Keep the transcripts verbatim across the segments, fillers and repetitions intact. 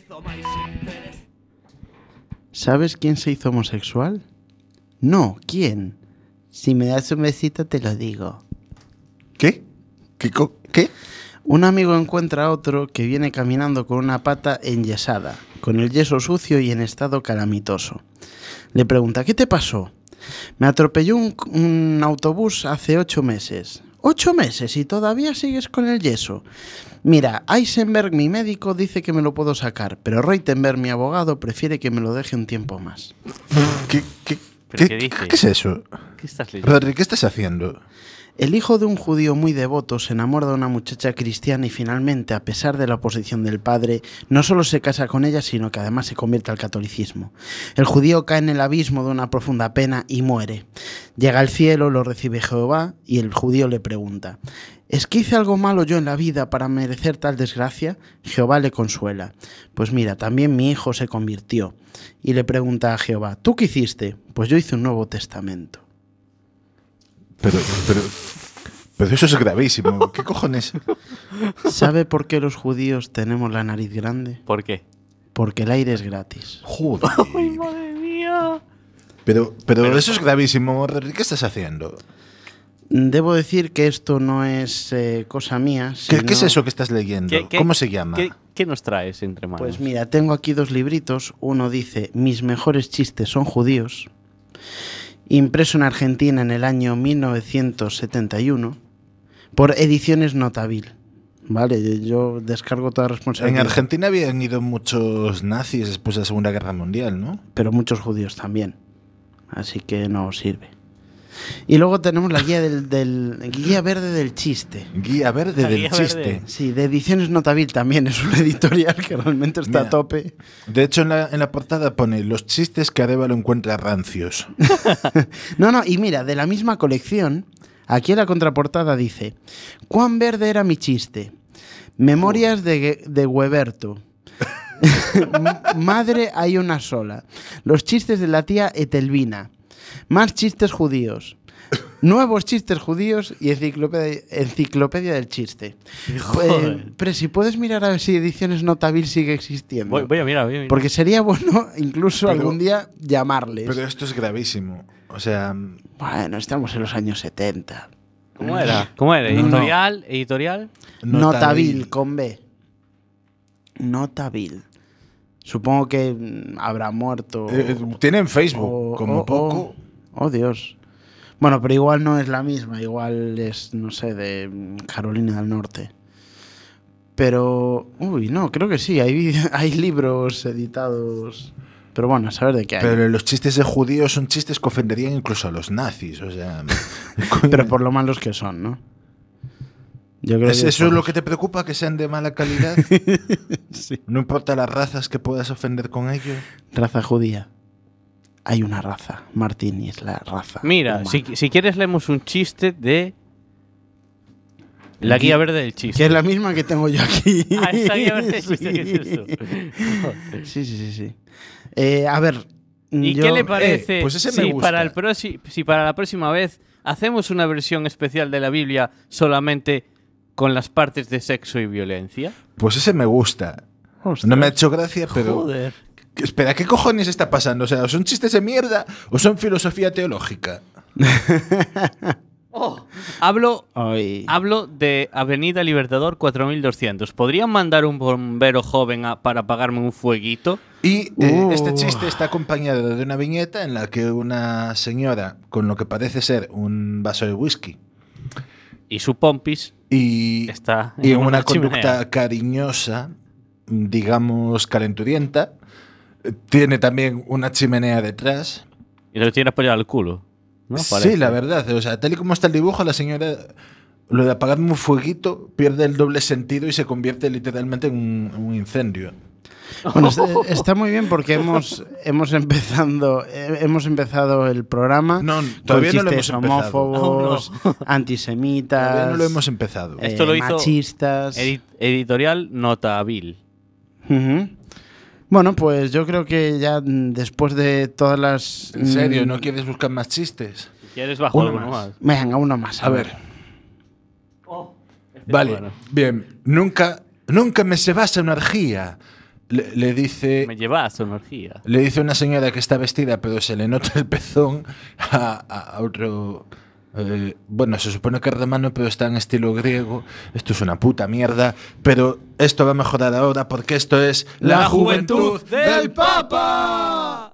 ¿Sabes quién se hizo homosexual? No, ¿quién? Si me das un besito te lo digo. ¿Qué? ¿Qué? ¿Qué? Un amigo encuentra a otro que viene caminando con una pata enyesada, con el yeso sucio y en estado calamitoso. Le pregunta, ¿qué te pasó? Me atropelló un, un autobús hace ocho meses. ¿Ocho meses y todavía sigues con el yeso? Mira, Eisenberg, mi médico, dice que me lo puedo sacar, pero Reutenberg, mi abogado, prefiere que me lo deje un tiempo más. ¿Qué, qué, ¿Pero qué, qué qué, dice? ¿Qué es eso? ¿Qué estás leyendo? Rodri, ¿qué estás haciendo? El hijo de un judío muy devoto se enamora de una muchacha cristiana y finalmente, a pesar de la oposición del padre, no solo se casa con ella, sino que además se convierte al catolicismo. El judío cae en el abismo de una profunda pena y muere. Llega al cielo, lo recibe Jehová y el judío le pregunta, ¿es que hice algo malo yo en la vida para merecer tal desgracia? Jehová le consuela. Pues mira, también mi hijo se convirtió. Y le pregunta a Jehová, ¿tú qué hiciste? Pues yo hice un Nuevo Testamento. Pero, pero, pero eso es gravísimo. ¿Qué cojones? ¿Sabe por qué los judíos tenemos la nariz grande? ¿Por qué? Porque el aire es gratis. Joder. ¡Ay, madre mía! Pero, pero, Pero eso es gravísimo, Rodri. ¿Qué estás haciendo? Debo decir que esto no es eh, cosa mía. ¿Qué, sino... ¿Qué es eso que estás leyendo? ¿Qué- qué- ¿Cómo se llama? ¿Qué, qué nos traes entre manos? Pues mira, tengo aquí dos libritos. Uno dice, mis mejores chistes son judíos. Impreso en Argentina en el año mil novecientos setenta y uno. Por Ediciones Notavil. Vale, yo descargo toda En responsabilidad. Argentina habían ido muchos nazis después de la Segunda Guerra Mundial, ¿no? Pero muchos judíos también. Así que no sirve. Y luego tenemos la guía del, del guía verde del chiste. Guía verde La del guía chiste. verde. Sí, de Ediciones Notavil también es una editorial que realmente está Mira. a tope. De hecho, en la, en la portada pone los chistes que Arévalo encuentra rancios. No, no, y mira, de la misma colección, aquí en la contraportada dice, ¿cuán verde era mi chiste? Memorias de, de Hueberto. Madre hay una sola. Los chistes de la tía Etelvina. Más chistes judíos. Nuevos chistes judíos y enciclopedia, enciclopedia del chiste. Eh, pero si puedes mirar a ver si Ediciones Notavil sigue existiendo. Voy, voy a mirar, voy a mirar. Porque sería bueno incluso Pero- algún día llamarles. Pero esto es gravísimo. O sea, Bueno, estamos en los años setenta. ¿Cómo era? ¿Cómo era? No, ¿Editorial? ¿Editorial? Notavil, con B. Notavil. Supongo que mm, habrá muerto. Eh, tienen Facebook, o- como o- poco. Oh, oh, Dios. Bueno, pero igual no es la misma. Igual es, no sé, de mm, Carolina del Norte. Pero, uy, no, creo que sí. Hay, hay libros editados. Pero bueno, a saber de qué hay. Pero los chistes de judíos son chistes que ofenderían incluso a los nazis. O sea, Pero por lo malos que son, ¿no? Yo creo ¿Es que eso por- lo que te preocupa, que sean de mala calidad? Sí. No importa las razas que puedas ofender con ellos. Raza judía. Hay una raza. Martín, y es la raza. Mira, humana. si, si quieres leemos un chiste de la guía verde del chiste. Que es la misma que tengo yo aquí. Ah, esta guía verde del chiste, ¿qué es eso? Sí, sí, sí, sí. Eh, a ver. ¿Y yo- qué le parece eh, pues ese me si, gusta. para el prosi- si para la próxima vez hacemos una versión especial de la Biblia solamente con las partes de sexo y violencia? Pues ese me gusta. Ostras. No me ha hecho gracia, pero... Joder. Espera, ¿qué cojones está pasando? O sea, ¿son chistes de mierda o son filosofía teológica? Oh, hablo, Ay. hablo de Avenida Libertador cuatro mil doscientos. ¿Podrían mandar un bombero joven a- para pagarme un fueguito? Y eh, Uh. este chiste está acompañado de una viñeta en la que una señora, con lo que parece ser un vaso de whisky, Y su pompis y, está y en en una una chimenea. conducta cariñosa, digamos calenturienta, eh, tiene también una chimenea detrás. y lo tiene apoyado al culo. ¿no? Sí, Parece. la verdad. O sea, tal y como está el dibujo, la señora, lo de apagarme un fueguito, pierde el doble sentido y se convierte literalmente en un, en un incendio. Bueno, está, está muy bien porque hemos, hemos, empezando, eh, hemos empezado el programa No, con todavía no lo chistes hemos empezado. homófobos, antisemitas, Todavía no lo hemos empezado. eh, Esto lo hizo machistas. Edi- editorial Notavil. Ujú. Bueno, pues yo creo que ya mm, después de todas las... ¿En serio? mm, ¿No quieres buscar más chistes? Si quieres bajo Uno alguno más. más. Venga, uno más. A, A ver. ver. Este Vale, es bueno. bien. Nunca, nunca me se basa una orgía. le, le dice... Me llevas energía. Le dice una señora que está vestida, pero se le nota el pezón a, a, a otro... Eh, bueno, se supone que es romano, pero está en estilo griego. Esto es una puta mierda, pero esto va a mejorar ahora porque esto es La, la juventud, juventud del Papa.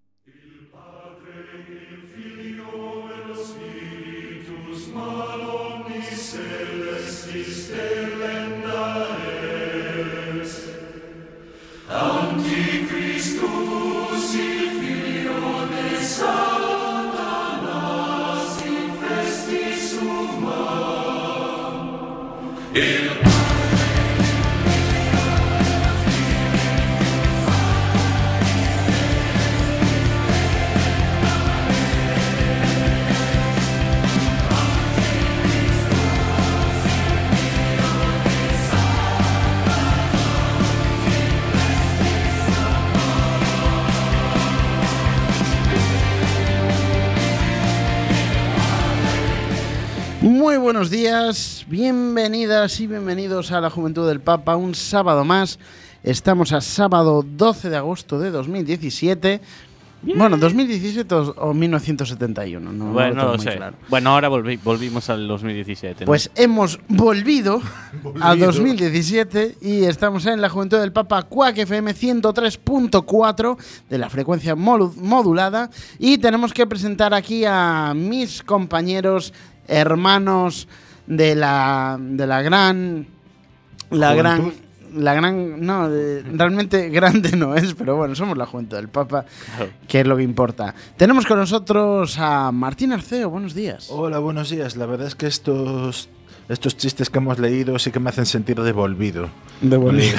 Muy buenos días, bienvenidas y bienvenidos a la Juventud del Papa, un sábado más. Estamos a sábado doce de agosto de dos mil diecisiete. Bien. Bueno, dos mil diecisiete o mil novecientos setenta y uno, no, bueno, no lo no lo muy sé. Claro. Bueno, ahora volví, volvimos al dos mil diecisiete, ¿no? Pues hemos volvido, volvido a dos mil diecisiete y estamos en la Juventud del Papa Quack F M ciento tres punto cuatro de la frecuencia modulada y tenemos que presentar aquí a mis compañeros, hermanos de la de la gran la ¿Juventud? gran la gran no de, realmente grande no es, pero bueno, somos la Juventud del Papa, claro, que es lo que importa. Tenemos con nosotros a Martín Arceo. Buenos días. Hola, buenos días. La verdad es que estos estos chistes que hemos leído sí que me hacen sentir devolvido. Devolvido.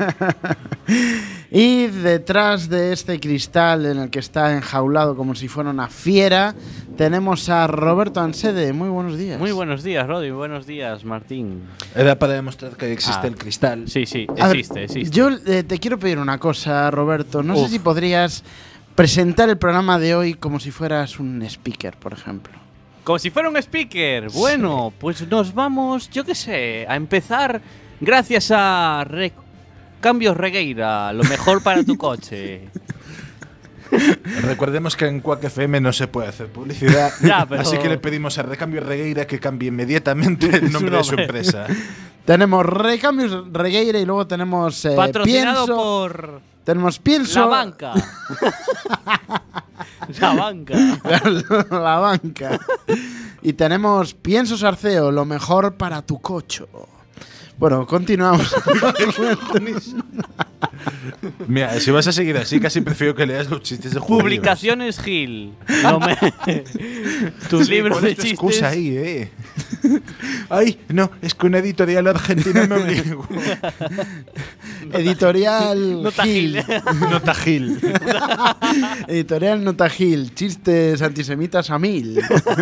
Y detrás de este cristal en el que está enjaulado como si fuera una fiera, tenemos a Roberto Ansede. Muy buenos días. Muy buenos días, Rodi. Buenos días, Martín. Era para demostrar que existe ah, el cristal. Sí, sí, a existe, ver, existe. Yo eh, te quiero pedir una cosa, Roberto. No Uf. sé si podrías presentar el programa de hoy como si fueras un speaker, por ejemplo. Como si fuera un speaker. Bueno, sí. Pues nos vamos, yo qué sé, a empezar gracias a Re Cambios Regueira, lo mejor para tu coche. Recordemos que en Quack F M no se puede hacer publicidad, ya, pero... así que le pedimos a Recambio Regueira que cambie inmediatamente el nombre de su empresa. Tenemos Recambios Regueira y luego tenemos eh, patrocinado pienso, por tenemos pienso La Banca. La Banca. La, la Banca. Y tenemos Piensos Arceo, lo mejor para tu cocho. Bueno, continuamos. Mira, si vas a seguir así, casi prefiero que leas los chistes de judíos. Publicaciones Gil. No me... Tus sí, libros de tu chistes. Excusa ahí, eh. Ay, no, es que una editorial argentina me obligó. Editorial Nota Gil. Gil. Nota Gil. Editorial Nota Gil. Chistes antisemitas a mil.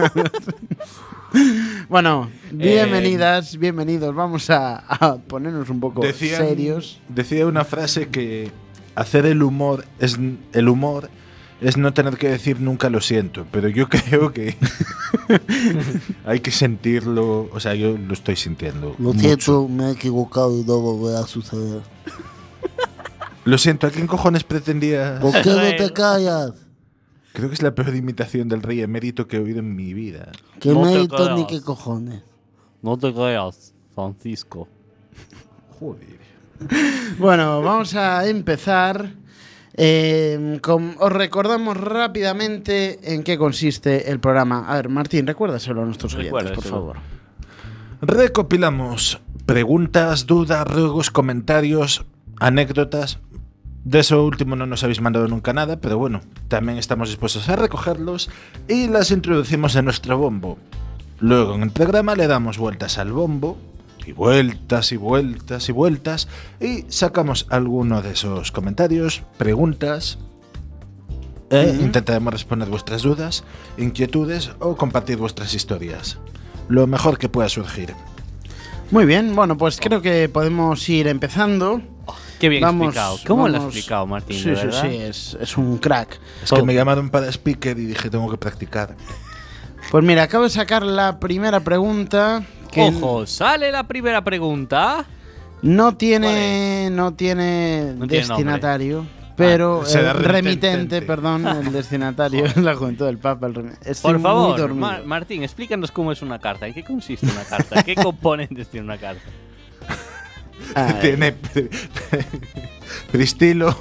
Bueno, bienvenidas, eh, bienvenidos. Vamos a, a ponernos un poco decían, serios. Decía una frase que hacer el humor es el humor es no tener que decir nunca lo siento, pero yo creo que hay que sentirlo, o sea, yo lo estoy sintiendo. Lo mucho. siento, me he equivocado y no volverá a suceder. Lo siento, ¿a quién cojones pretendía? ¿Por qué no te callas? Creo que es la peor imitación del rey emérito que he oído en mi vida. ¿Qué No te mérito creas. ni qué cojones? No te creas, Francisco. Joder. Bueno, vamos a empezar. Eh, con, os recordamos rápidamente en qué consiste el programa. A ver, Martín, recuérdaselo a nuestros oyentes, por Recuérdaselo. favor. Recopilamos preguntas, dudas, ruegos, comentarios, anécdotas. De eso último no nos habéis mandado nunca nada, pero bueno, también estamos dispuestos a recogerlos y las introducimos en nuestro bombo. Luego en el programa le damos vueltas al bombo, y vueltas y vueltas y vueltas, y sacamos alguno de esos comentarios, preguntas, e Uh-huh. intentaremos responder vuestras dudas, inquietudes o compartir vuestras historias. Lo mejor que pueda surgir. Muy bien, bueno, pues creo que podemos ir empezando. Qué bien Vamos, explicado. ¿Cómo lo has vamos. explicado, Martín? Sí, de sí, verdad? sí, es, es un crack. Es Todo. que me llamaron para speaker y dije tengo que practicar. Pues mira, acabo de sacar la primera pregunta. Que Ojo, sale la primera pregunta. No tiene, no tiene No tiene destinatario, pero Ah, será el remitente, remitente. perdón, el destinatario es la juventud del Papa. El remi- Estoy Por muy favor, dormido. Ma- Martín, explícanos cómo es una carta. ¿En qué consiste una carta? ¿Qué componentes tiene una carta? Ay, Tiene pri- pristilo,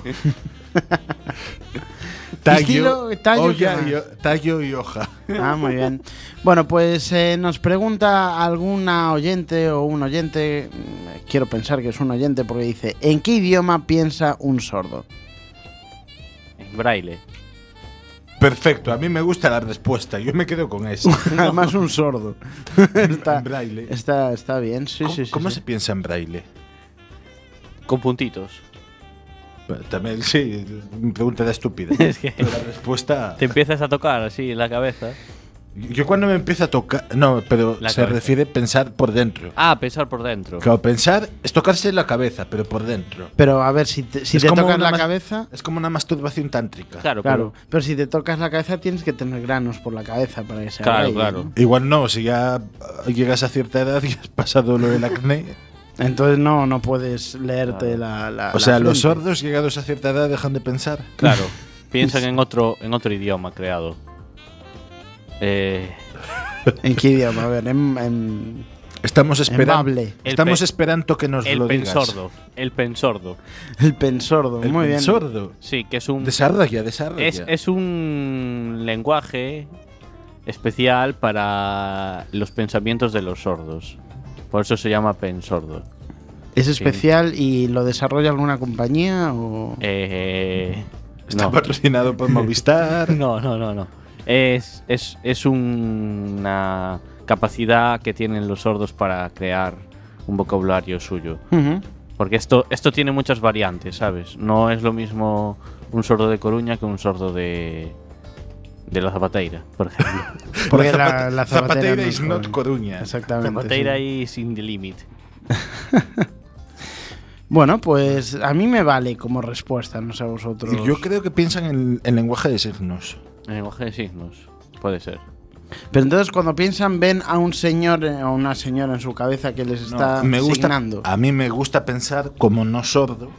tallo, Pristilo, tallo, ¿qué olla más? y ho- tallo y hoja. Ah, muy bien. Bueno, pues eh, nos pregunta alguna oyente o un oyente, mm, quiero pensar que es un oyente porque dice, ¿en qué idioma piensa un sordo? En braille. Perfecto, a mí me gusta la respuesta. Yo me quedo con eso. Además un sordo. está, En braille. está, está bien, sí, ¿Cómo, sí, sí. cómo sí. se piensa en braille? Con puntitos. Bueno, también, sí, mi pregunta era estúpida. Es que Pero la respuesta. te empiezas a tocar así en la cabeza. Yo cuando me empiezo a tocar. No, pero La se cabeza. refiere a pensar por dentro. Ah, pensar por dentro. Claro, pensar es tocarse la cabeza, pero por dentro. Pero a ver, si te, si Es te como tocas una la ma- cabeza... Es como una masturbación tántrica. Claro, Claro, pero- pero si te tocas la cabeza tienes que tener granos por la cabeza para que sea Claro, braille, claro. ¿no? Igual no, si ya llegas a cierta edad y has pasado lo del acné. Entonces no, no puedes leerte Claro. la, la O sea, la los frente. sordos llegados a cierta edad dejan de pensar. Claro. Piensan en otro, en otro idioma creado. Eh, ¿En qué idioma? A ver, en, en, Estamos en esperando. bable. El Estamos pe- esperando que nos el lo digas. pensordo. El pensordo. El pensordo, El muy bien. pensordo. Sí, que es un. Desarrolla, desarrolla. Es, es un lenguaje especial para los pensamientos de los sordos. Por eso se llama pensordo. ¿Es especial y lo desarrolla alguna compañía o...? Eh, Está no. patrocinado por Movistar. no, no, no, no. Es, es, es una capacidad que tienen los sordos para crear un vocabulario suyo. Ujú. Porque esto, esto tiene muchas variantes, ¿sabes? No es lo mismo un sordo de Coruña que un sordo de, de la Zapateira, por ejemplo. Porque La la, zapate- la Zapateira no is es not Coruña. Coruña. Exactamente. Zapateira sí. is in the limit. Bueno, pues a mí me vale como respuesta, no sé a vosotros. Yo creo que piensan en el lenguaje de signos. En lenguaje de signos, puede ser. Pero entonces cuando piensan ven a un señor eh, o una señora en su cabeza que les está No, me gusta, signando. a mí me gusta pensar como no sordo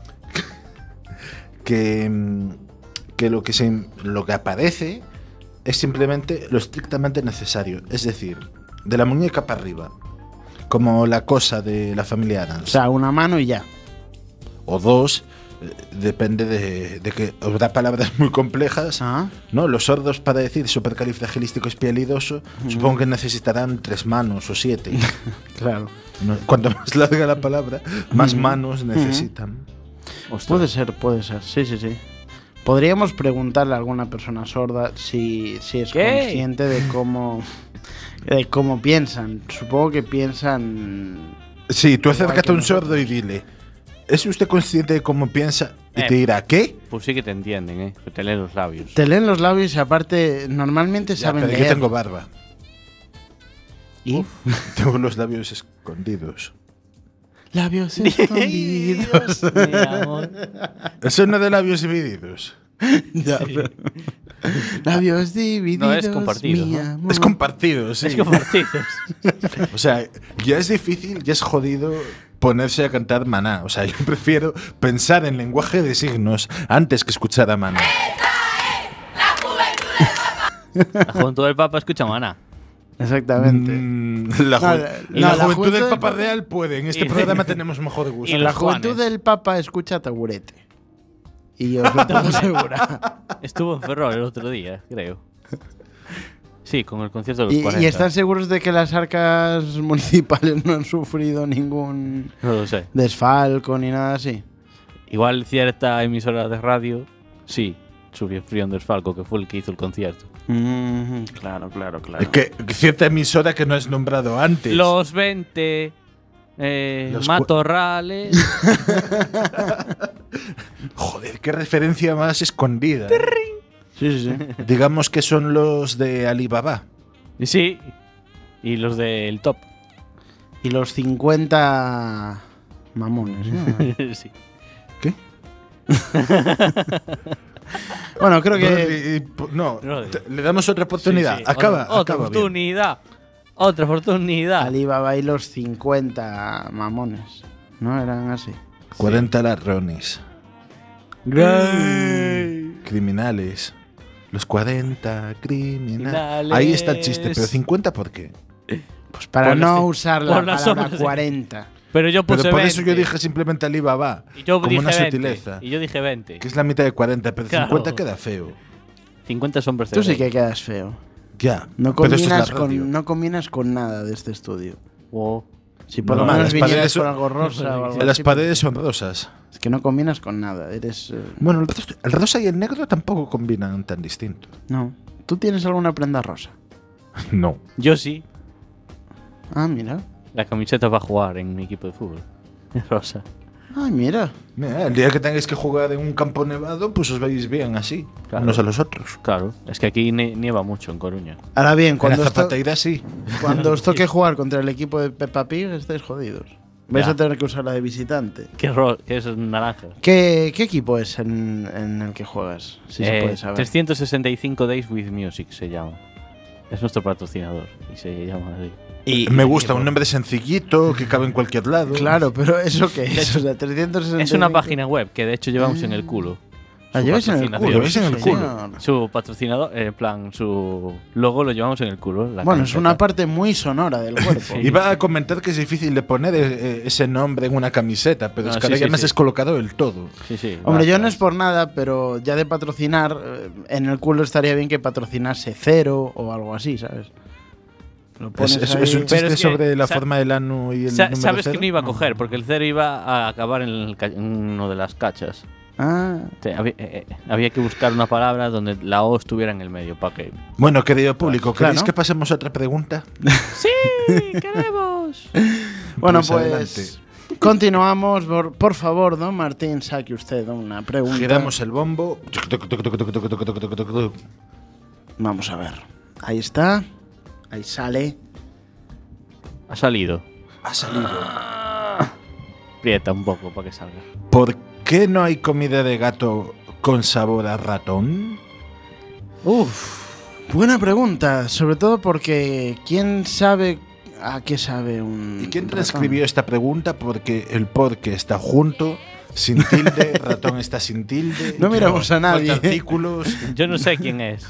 que, mm, que lo que se, lo que aparece es simplemente lo estrictamente necesario, es decir, de la muñeca para arriba, como la cosa de la familia Adams. O sea, una mano y ya. O dos, eh, depende de, de que habrá palabras muy complejas. Ah. ¿No? Los sordos para decir supercalifragilístico espialidoso supongo que necesitarán tres manos o siete. Claro. ¿No? Cuanto más larga la palabra, más manos necesitan. Puede ser, puede ser. Sí, sí, sí. Podríamos preguntarle a alguna persona sorda si, si es ¿Qué? consciente de cómo de cómo piensan. Supongo que piensan. Sí, tú Igual acércate que a un sordo y dile, ¿es usted consciente de cómo piensa? Y Eh. te dirá, ¿qué? Pues sí que te entienden, ¿eh? Que te leen los labios. Te leen los labios y aparte normalmente Ya, saben pero leer. yo tengo barba. ¿Y? Tengo los labios escondidos. Labios escondidos. Mi amor. ¿Eso no de labios divididos? Ya, pero- Labios divididos. No, es compartido, mi ¿no? amor. Es compartido, sí. Es compartidos. O sea, ya es difícil, ya es jodido ponerse a cantar Maná. O sea, yo prefiero pensar en lenguaje de signos antes que escuchar a Maná. La juventud del Papa escucha Maná. Exactamente. Mm, la, ju- No, la no, la juventud juventud del del Papa Papa- Real puede. En este Y- programa tenemos mejor gusto. y la los juventud Juanes. del Papa escucha Taburete. Y os lo puedo asegurar. Estuvo en Ferrol el otro día, creo. Sí, con el concierto de los ¿Y, cuarenta. y están seguros de que las arcas municipales no han sufrido ningún No lo sé. desfalco ni nada así? Igual cierta emisora de radio, sí, sufrió un desfalco, que fue el que hizo el concierto. Mm, claro, claro, claro. Es que que cierta emisora que no has nombrado antes. Los veinte eh, Los cu- matorrales. Joder, qué referencia más escondida. Sí, sí, sí. Digamos que son los de Alibaba. Y sí, y los del top. Y los cincuenta mamones, ¿no? Sí. ¿Qué? Bueno, creo que Rodri, y po- no, Rodri. te- le damos otra oportunidad. Sí, sí. Acaba, Otra, otra acaba bien. oportunidad. Otra oportunidad. Alibaba y los cincuenta mamones. ¿no? Eran así. cuarenta ladrones. Criminales. Los cuarenta criminales. Criminales. Ahí está el chiste, pero cincuenta ¿por qué? Pues para Por no las- usar la por las palabra sombras de- cuarenta. Pero yo puse Pero por eso yo veinte. dije simplemente Alibaba. Y yo como dije una veinte. sutileza. Y yo dije veinte. Que es la mitad de cuarenta, pero Claro. cincuenta queda feo. cincuenta sombras de Tú sí Grey. que quedas feo. Ya. No pero eso es la combinas, con, radio. no combinas con nada de este estudio. Wow. Si por No, lo menos las vinieras paredes con son- algo rosa o algo Las así, paredes son rosas. Es que no combinas con nada. Eres. eh, Bueno, el rosa, el rosa y el negro tampoco combinan tan distinto. No. ¿Tú tienes alguna prenda rosa? No. Yo sí. Ah, mira. La camiseta va a jugar en mi equipo de fútbol. Es rosa. Ay, mira. Mira, el día que tengáis que jugar en un campo nevado, pues os veis bien así, Claro. unos a los otros. Claro. Es que aquí nie- nieva mucho en Coruña. Ahora bien, En cuando, la os to- zapateira sí. cuando os toque jugar contra el equipo de Peppa Pig, estáis jodidos. Vais Ya. a tener que usar la de visitante. ¿Qué, ro qué es naranja? ¿Qué, qué equipo es en, en el que juegas? Si se Eh, puede saber. trescientos sesenta y cinco Days with Music se llama. Es nuestro patrocinador y se llama así. Y, Me gusta, un nombre sencillito, que cabe en cualquier lado. Claro, pero ¿eso qué es? O sea, trescientos sesenta y cinco. Es una página web que de hecho llevamos en el culo. ¿La Su lleváis en el patrocinador. culo? ¿Lleváis en el Sí, culo? señor. Su patrocinador, eh, en plan, su logo lo llevamos en el culo. la Bueno, es camiseta. una parte muy sonora del cuerpo. Sí. Iba a comentar que es difícil de poner eh, ese nombre en una camiseta, pero No, es que sí, ahora ya sí, me has sí. descolocado del todo. Sí, sí. Hombre, va, yo va. no es por nada, pero ya de patrocinar, eh, en el culo estaría bien que patrocinase Cero o algo así, ¿sabes? Lo Es, pones es- ahí. es un Pero chiste es que, sobre la sa- forma del ano y el Sa- número ¿Sabes cero. que no iba a coger? Porque el cero iba a acabar en, el ca- en uno de las cachas. Ah, Te- había, eh, eh, había que buscar una palabra donde la O estuviera en el medio para que. Bueno, querido público, ¿queréis Claro. que pasemos a otra pregunta? ¡Sí! ¡Queremos! bueno, Pues pues, adelante. continuamos. Por, por favor, don Martín, saque usted una pregunta. Giramos el bombo. Vamos a ver. Ahí está. Ahí sale. Ha salido. Ha salido. Aprieta un poco para que salga. ¿Por qué no hay comida de gato con sabor a ratón? Uf, buena pregunta. Sobre todo porque ¿quién sabe a qué sabe un ¿Y quién ratón? transcribió esta pregunta? Porque el porque está junto, sin tilde, ratón está sin tilde. No miramos a nadie. faltan artículos. Yo no sé quién es.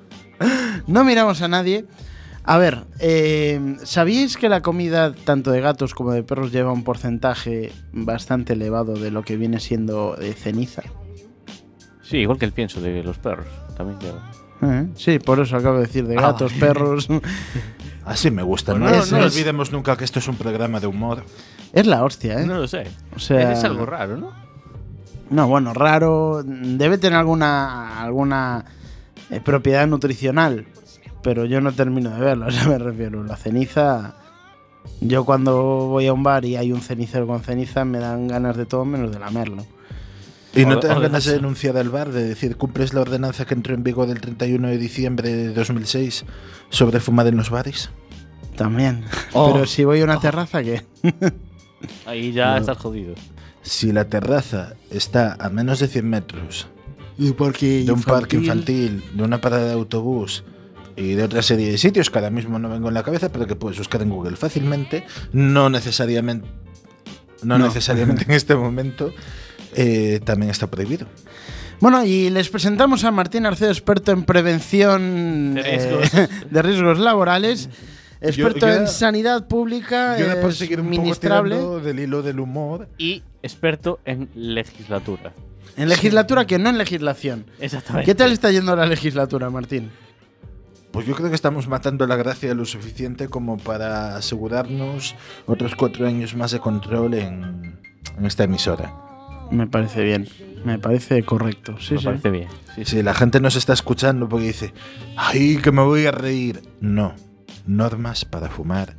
No miramos a nadie. A ver, eh, ¿sabíais que la comida tanto de gatos como de perros lleva un porcentaje bastante elevado de lo que viene siendo de ceniza? Sí, igual que el pienso de los perros. También lleva. Eh, Sí, por eso acabo de decir de Ah, gatos, vale. perros. Así me gusta. Pues no, no, no no es- olvidemos nunca que esto es un programa de humor. Es la hostia, ¿eh? No lo sé. O sea, Es algo raro, ¿no? No, bueno, raro. Debe tener alguna alguna eh, propiedad nutricional, pero yo no termino de verlo. O sea, me refiero. La ceniza. Yo cuando voy a un bar y hay un cenicero con ceniza, me dan ganas de todo menos de lamerlo. Y no O- te o dan de ganas de las- denunciar al bar, de decir, cumples la ordenanza que entró en vigor el treinta y uno de diciembre de dos mil seis sobre fumar en los bares. También. Oh. Pero si voy a una terraza, ¿qué? Ahí ya No. estás jodido. Si la terraza está a menos de cien metros ¿Y porque de un parque infantil, de una parada de autobús y de otra serie de sitios que ahora mismo no vengo en la cabeza, pero que puedes buscar en Google fácilmente, no necesariamente, no, No. necesariamente en este momento, eh, también está prohibido. Bueno, y les presentamos a Martín Arceo, experto en prevención De eh, riesgos. de riesgos laborales, experto yo ya- en sanidad pública, Yo por es seguir un poco ministrable, tirando del hilo del humor. Y experto en legislatura. en legislatura que no en legislación. Exactamente. ¿Qué tal está yendo la legislatura, Martín? Pues yo creo que estamos matando la gracia lo suficiente como para asegurarnos otros cuatro años más de control en, en esta emisora. Me parece bien, me parece correcto. Sí, Me sí. parece bien. Sí, sí. Si la gente nos está escuchando porque dice, ¡ay, que me voy a reír! No, normas para fumar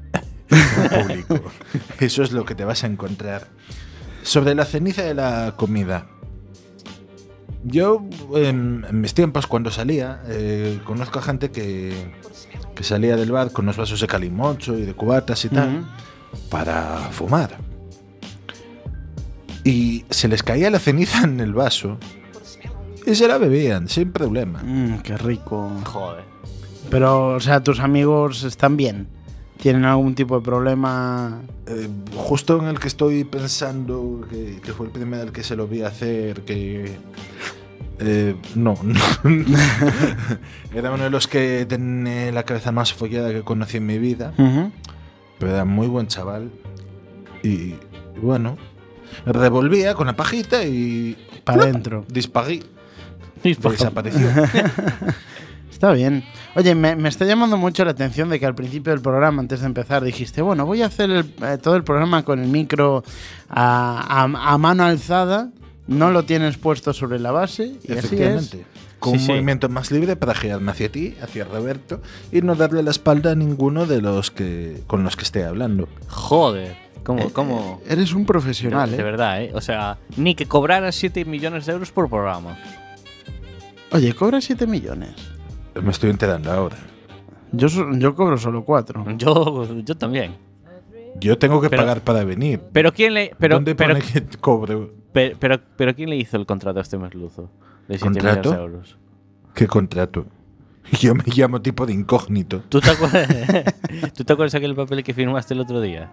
en público. Eso es lo que te vas a encontrar. Sobre la ceniza de la comida. Yo, en, en mis tiempos, cuando salía, eh, conozco a gente que, que salía del bar con unos vasos de calimocho y de cubatas y tal, Ujú. para fumar. Y se les caía la ceniza en el vaso y se la bebían, sin problema. Mm, qué rico. Joder. Pero, o sea, tus amigos están bien. ¿Tienen algún tipo de problema? Eh, justo en el que estoy pensando, que, que fue el primero al que se lo vi hacer, que... Eh, no, no. Era uno de los que tenía la cabeza más follada que conocí en mi vida, Uh-huh. pero era muy buen chaval. Y, y bueno, revolvía con la pajita y... Para adentro. Dispagué. Desapareció. Está bien. Oye, me, me está llamando mucho la atención de que al principio del programa, antes de empezar, dijiste, bueno, voy a hacer el, eh, todo el programa con el micro a, a, a mano alzada, no lo tienes puesto sobre la base, y así es. Efectivamente. Con Sí, un sí. movimiento más libre para girarme hacia ti, hacia Roberto, y no darle la espalda a ninguno de los que con los que esté hablando. Joder, ¿cómo? cómo? Eres un profesional, de, ¿eh? de verdad, ¿eh? O sea, ni que cobrara siete millones de euros por programa. Oye, cobra siete millones. Me estoy enterando ahora. Yo, so- yo cobro solo cuatro. Yo, yo también. Yo tengo que Pero- pagar para venir. Pero quién le. Pero, ¿Dónde pero, pone que cobre? pero, pero, pero quién le hizo el contrato a este merluzo? De siete ¿Contrato? millones de euros. ¿Qué contrato? Yo me llamo tipo de incógnito. ¿Tú te acuerdas? ¿Tú te acuerdas aquel papel que firmaste el otro día?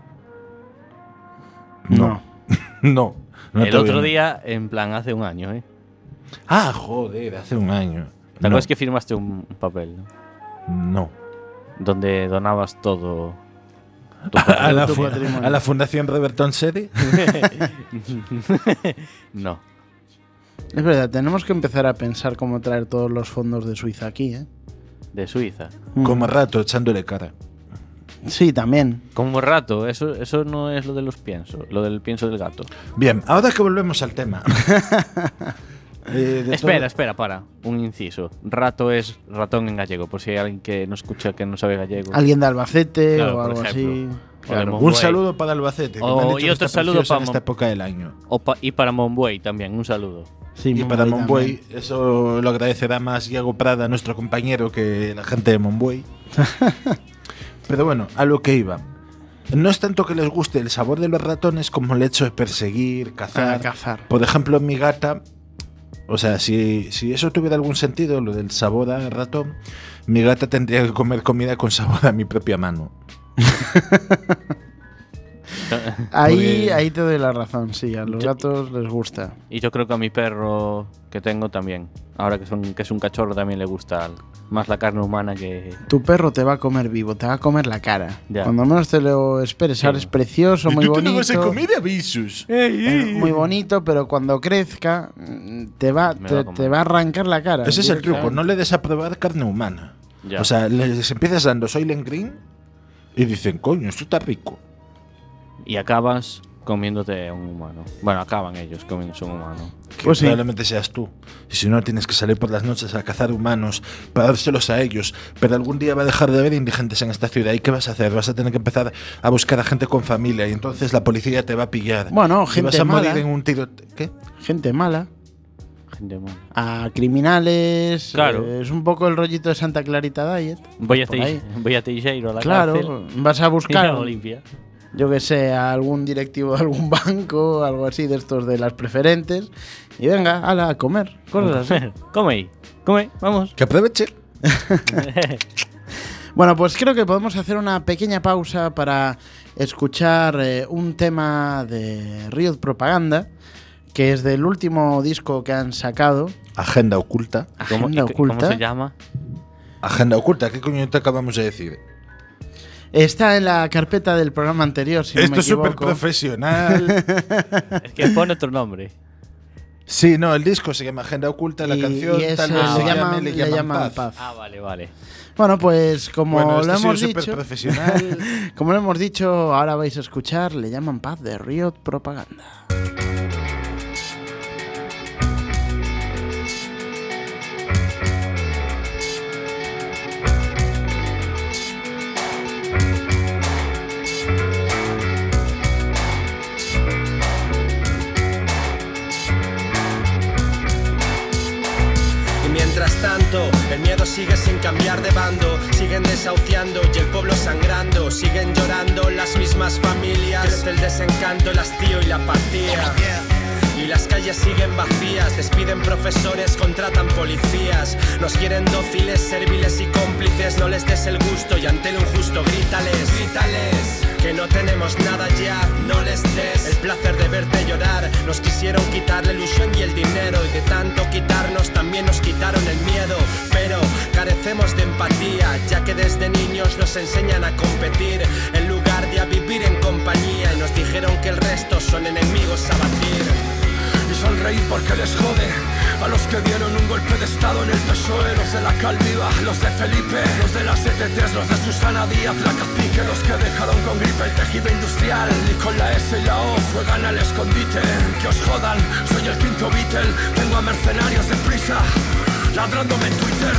No. No. no el te voy otro a- día, en plan, hace un año, ¿eh? Ah, joder, hace un año. ¿Te No. acuerdas que firmaste un un papel, ¿no? No. Donde donabas todo. tu A la, tu fu- patrimonio. a la Fundación Roberto Sede. No. Es verdad, tenemos que empezar a pensar cómo traer todos los fondos de Suiza aquí, ¿eh? De Suiza. Mm. Como rato echándole cara. Sí, también. Como rato, eso, eso no es lo de los piensos, lo del pienso del gato. Bien, ahora que volvemos al tema. Eh, de Espera, todo- espera, para. Un inciso. Rato es ratón en gallego, por si hay alguien que no escucha que no sabe gallego. Alguien de Albacete Claro, o por algo así. ejemplo. Claro. Podemos- Un Monbuey. saludo para Albacete. que Oh, me han dicho y que otro está saludo precioso para en esta Mon- época del año. O pa- y para Monbuey también, un saludo. Sí, Y para Monbuey Monbuey, eso lo agradecerá más Diego Prada, nuestro compañero, que la gente de Monbuey. Pero bueno, a lo que iba. No es tanto que les guste el sabor de los ratones como el hecho de perseguir, también. cazar. A cazar. Por ejemplo, mi gata, o sea, si, si eso tuviera algún sentido, lo del sabor a ratón, mi gata tendría que comer comida con sabor a mi propia mano. Ahí, Porque- ahí te doy la razón, sí, a los Yo- gatos les gusta. Y yo creo que a mi perro que tengo también. Ahora que, son, que es un cachorro también le gusta más la carne humana que... Tu perro te va a comer vivo, te va a comer la cara. Ya. Cuando menos te lo esperes, Sí. ahora es precioso, muy bonito. avisos. eh, Muy bonito, pero cuando crezca mm, te va, Me te, va a comer. te va a arrancar la cara. Ese es el truco, directamente. no le des a probar carne humana. Ya. O sea, les empiezas dando Soylent Green y dicen, coño, esto está rico. Y acabas comiéndote a un humano. Bueno, acaban ellos comiéndose un humano. Que Pues sí. probablemente seas tú. Y si no, tienes que salir por las noches a cazar humanos para dárselos a ellos. Pero algún día va a dejar de haber indigentes en esta ciudad. ¿Y qué vas a hacer? Vas a tener que empezar a buscar a gente con familia. Y entonces la policía te va a pillar. Bueno, Y gente vas a mala. morir en un tiro. ¿Qué? Gente mala. Gente mala. A criminales. Claro. eh, es un poco el rollito de Santa Clarita Diet. Voy a, Por ahí. Teix- voy a Teixeiro a la Claro, cárcel. vas a Y buscar, a Olimpia. yo que sé, a algún directivo de algún banco, algo así de estos de las preferentes. Y venga, ala, a comer. Cosas así. Come ahí. Come, vamos. Que aproveche. Bueno, pues creo que podemos hacer una pequeña pausa para escuchar eh, un tema de Riot Propaganda, que es del último disco que han sacado. Agenda oculta. ¿Cómo, Agenda y c- ¿Cómo oculta. se llama? Agenda oculta. ¿Qué coño te acabamos de decir? Está en la carpeta del programa anterior, si no Esto me es súper equivoco. profesional. Es que pone otro nombre. Sí, no, el disco se llama Agenda oculta, la Y- canción y ese tal vez le se llaman- llame Le le llaman, llaman Paz. Paz. Ah, vale, vale. Bueno, pues como Bueno, esto lo ha sido hemos súper dicho, profesional. como lo hemos dicho, ahora vais a escuchar Le llaman Paz de Riot Propaganda. Y mientras tanto, el miedo sigue sin cambiar de bando. Siguen desahuciando y el pueblo sangrando. Siguen llorando las mismas familias. Crece el desencanto, el hastío y la apatía. Y y las calles siguen vacías. Despiden profesores, contratan policías. Nos quieren dóciles, serviles y cómplices. No les des el gusto y ante lo injusto grítales, grítales que no tenemos nada ya, no les des el placer de verte llorar. Nos quisieron quitar la ilusión y el dinero, y de tanto quitarnos también nos quitaron el miedo. Pero carecemos de empatía, ya que desde niños nos enseñan a competir en lugar de a vivir en compañía, y nos dijeron que el resto son enemigos a batir. Y sonreír porque les jode a los que dieron un golpe de estado en el P S O E, los de la Calviva, los de Felipe, los de las E T Ts, los de Susana Díaz, la cacique, los que dejaron con gripe el tejido industrial y con la S y la O juegan al escondite. Que os jodan, soy el quinto Beatle, tengo a mercenarios de prisa ladrándome en Twitter.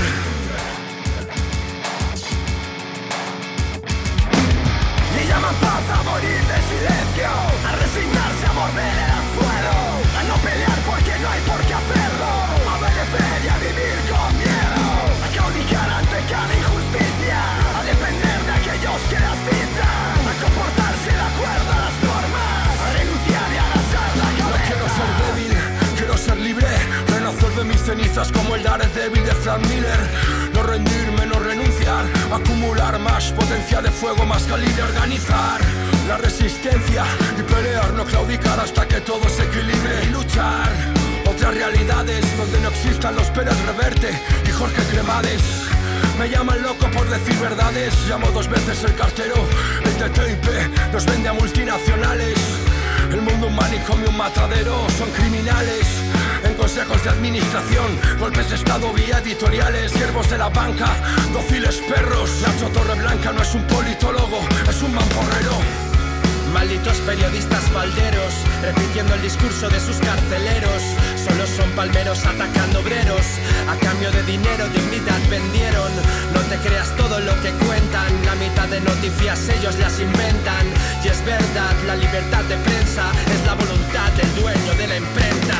Y llaman paz a morir de silencio, a resignarse a morder el anzuelo, a no pelear porque no hay por qué hacerlo, a obedecer y a vivir con miedo, a claudicar ante cada injusticia, a depender de aquellos que las dictan, a comportarse de acuerdo a las normas, a renunciar y a agachar la cabeza. No quiero ser débil, quiero ser libre, renacer de mis cenizas como el Daredevil de Frank Miller. No rendirme, no renunciar, acumular más potencia de fuego, más calibre, organizar la resistencia y pelear, no claudicar hasta que todo se equilibre y luchar. Otras realidades donde no existan los Pérez Reverte y Jorge Cremades. Me llaman loco por decir verdades, llamo dos veces el cartero, el T T I P nos vende a multinacionales. El mundo un manicomio, un matadero, son criminales. En consejos de administración, golpes de estado vía editoriales, siervos de la banca, dóciles perros. Nacho Torreblanca no es un politólogo, es un mamporrero. Malditos periodistas falderos, repitiendo el discurso de sus carceleros. Solo son palmeros atacando obreros, a cambio de dinero, dignidad vendieron. No te creas todo lo que cuentan, la mitad de noticias ellos las inventan. Y es verdad, la libertad de prensa es la voluntad del dueño de la imprenta.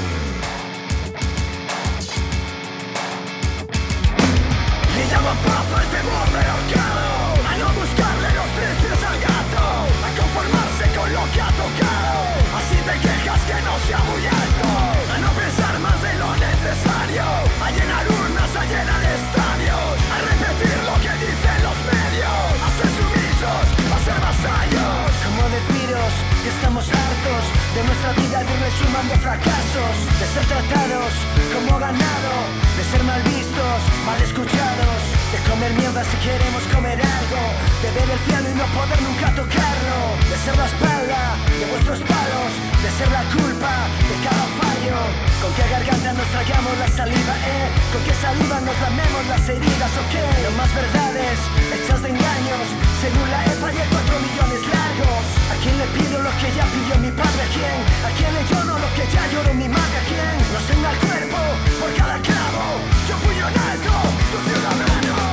Y llaman paz al temor del ahorcado, a no buscarle los tres pies al gato, a conformarse con lo que ha tocado. Así te quejas que no sea muy alto, a no pensar más de lo necesario, a llenar urnas, a llenar estadios, a repetir lo que dicen los medios, a ser sumisos, a ser vasallos. ¿Cómo deciros que estamos hartos de nuestra vida de ir resumando fracasos, de ser tratados como ganado, de ser mal vistos, mal escuchados, de comer mierda si queremos comer algo, de ver el cielo y no poder nunca tocarlo, de ser la espalda de vuestros palos, de ser la culpa de cada fallo. Con qué garganta nos tragamos la saliva, eh, con qué saliva nos lamemos las heridas, ok. No más verdades hechas de engaños, según la E P A y cuatro millones largos. ¿A quién le pido lo que ya pidió mi padre? ¿A quién? ¿A quién le lloro lo que ya lloró mi madre? ¿A quién? Nos tenga el cuerpo por cada clavo, yo puño en alto, tus ciudadanos.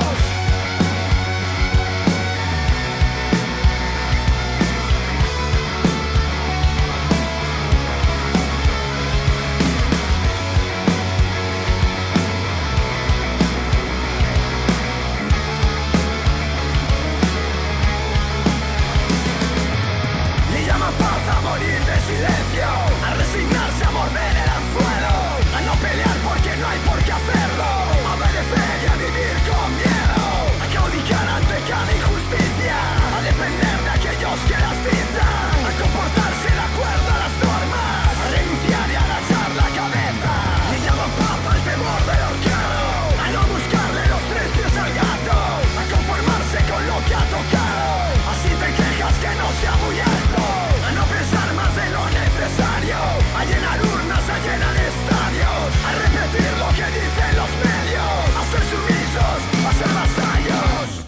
A resignarse a morder el anzuelo, a no pelear porque no hay por qué hacerlo, a obedecer y a vivir con miedo, a claudicar ante cada injusticia, a depender de aquellos que las dictan, a comportarse de acuerdo a las normas, a renunciar y a agachar la cabeza. Y llaman paz al temor del ahorcado, a no buscarle los tres pies al gato, a conformarse con lo que ha tocado. Así te quejas que no sea muy alto, a no pensar más de lo necesario, a llenar urnas, a llenar estadios, a repetir lo que dicen los medios, a ser sumisos, a ser vasallos.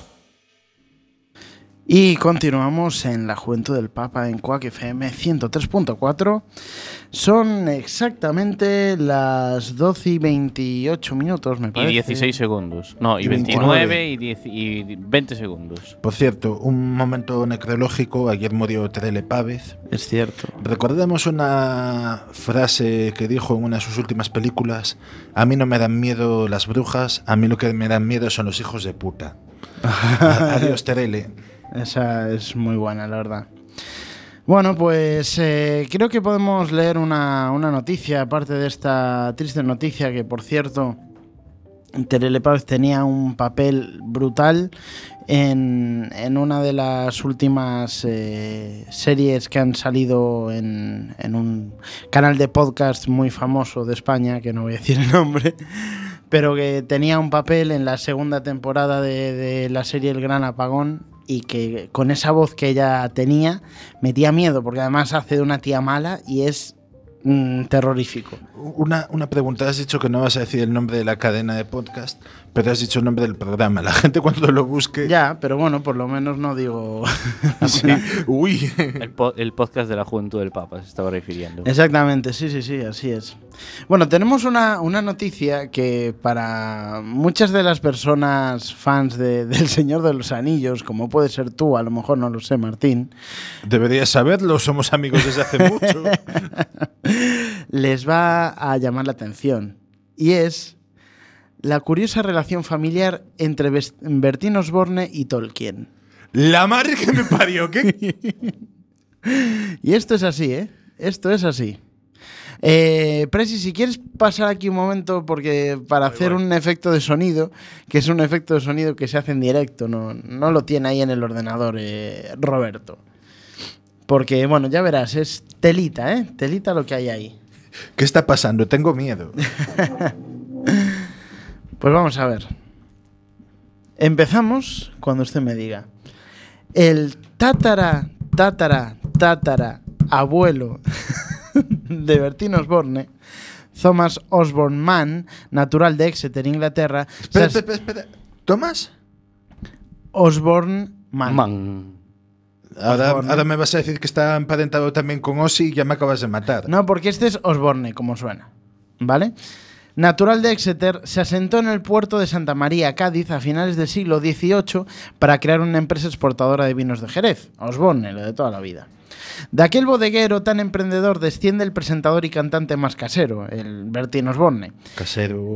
Y continuamos en La Juventud del Papa en Quack F M ciento tres punto cuatro. Son exactamente las doce y veintiocho minutos, me parece. Y dieciséis segundos. No, y, Y veintinueve y, diez, y veinte segundos. Por cierto, un momento necrológico. Ayer murió Terele Pávez. Es cierto. Recordemos una frase que dijo en una de sus últimas películas: a mí no me dan miedo las brujas, a mí lo que me dan miedo son los hijos de puta. Adiós, Terele. Esa es muy buena, la verdad. Bueno, pues eh, creo que podemos leer una, una noticia, aparte de esta triste noticia, que por cierto, Terelepaz tenía un papel brutal en, en una de las últimas eh, series que han salido en, en un canal de podcast muy famoso de España, que no voy a decir el nombre, pero que tenía un papel en la segunda temporada de, de la serie El Gran Apagón, y que con esa voz que ella tenía metía miedo, porque además hace de una tía mala y es mm, terrorífico. Una, una pregunta, has dicho que no vas a decir el nombre de la cadena de podcast, pero has dicho el nombre del programa. La gente cuando lo busque... Ya, pero bueno, por lo menos no digo... Sí. Uy. El, po el podcast de la Juventud del Papa se estaba refiriendo. Exactamente, sí, sí, sí, así es. Bueno, tenemos una, una noticia que para muchas de las personas fans de, del Señor de los Anillos, como puede ser tú, a lo mejor no lo sé, Martín. Deberías saberlo, somos amigos desde hace mucho. Les va a llamar la atención. Y es la curiosa relación familiar entre Bertín Osborne y Tolkien. La madre que me parió, ¿qué? Y esto es así, ¿eh? Esto es así. Eh, Presi, si quieres pasar aquí un momento, porque para voy, hacer voy. un efecto de sonido, que es un efecto de sonido que se hace en directo, no, no lo tiene ahí en el ordenador eh, Roberto. Porque, bueno, ya verás, es telita, ¿eh? Telita lo que hay ahí. ¿Qué está pasando? Tengo miedo. Pues vamos a ver. Empezamos cuando usted me diga. El tátara, tátara, tátara, abuelo de Bertín Osborne, Thomas Osborne Mann, natural de Exeter, Inglaterra. Espera, espera, espera. ¿Thomas? Osborne Mann. Man. Ahora, ahora me vas a decir que está emparentado también con Ozzy y ya me acabas de matar. No, porque este es Osborne, como suena. ¿Vale? Natural de Exeter, se asentó en el puerto de Santa María, Cádiz, a finales del siglo dieciocho para crear una empresa exportadora de vinos de Jerez. Osborne, lo de toda la vida. De aquel bodeguero tan emprendedor desciende el presentador y cantante más casero, el Bertín Osborne. Casero.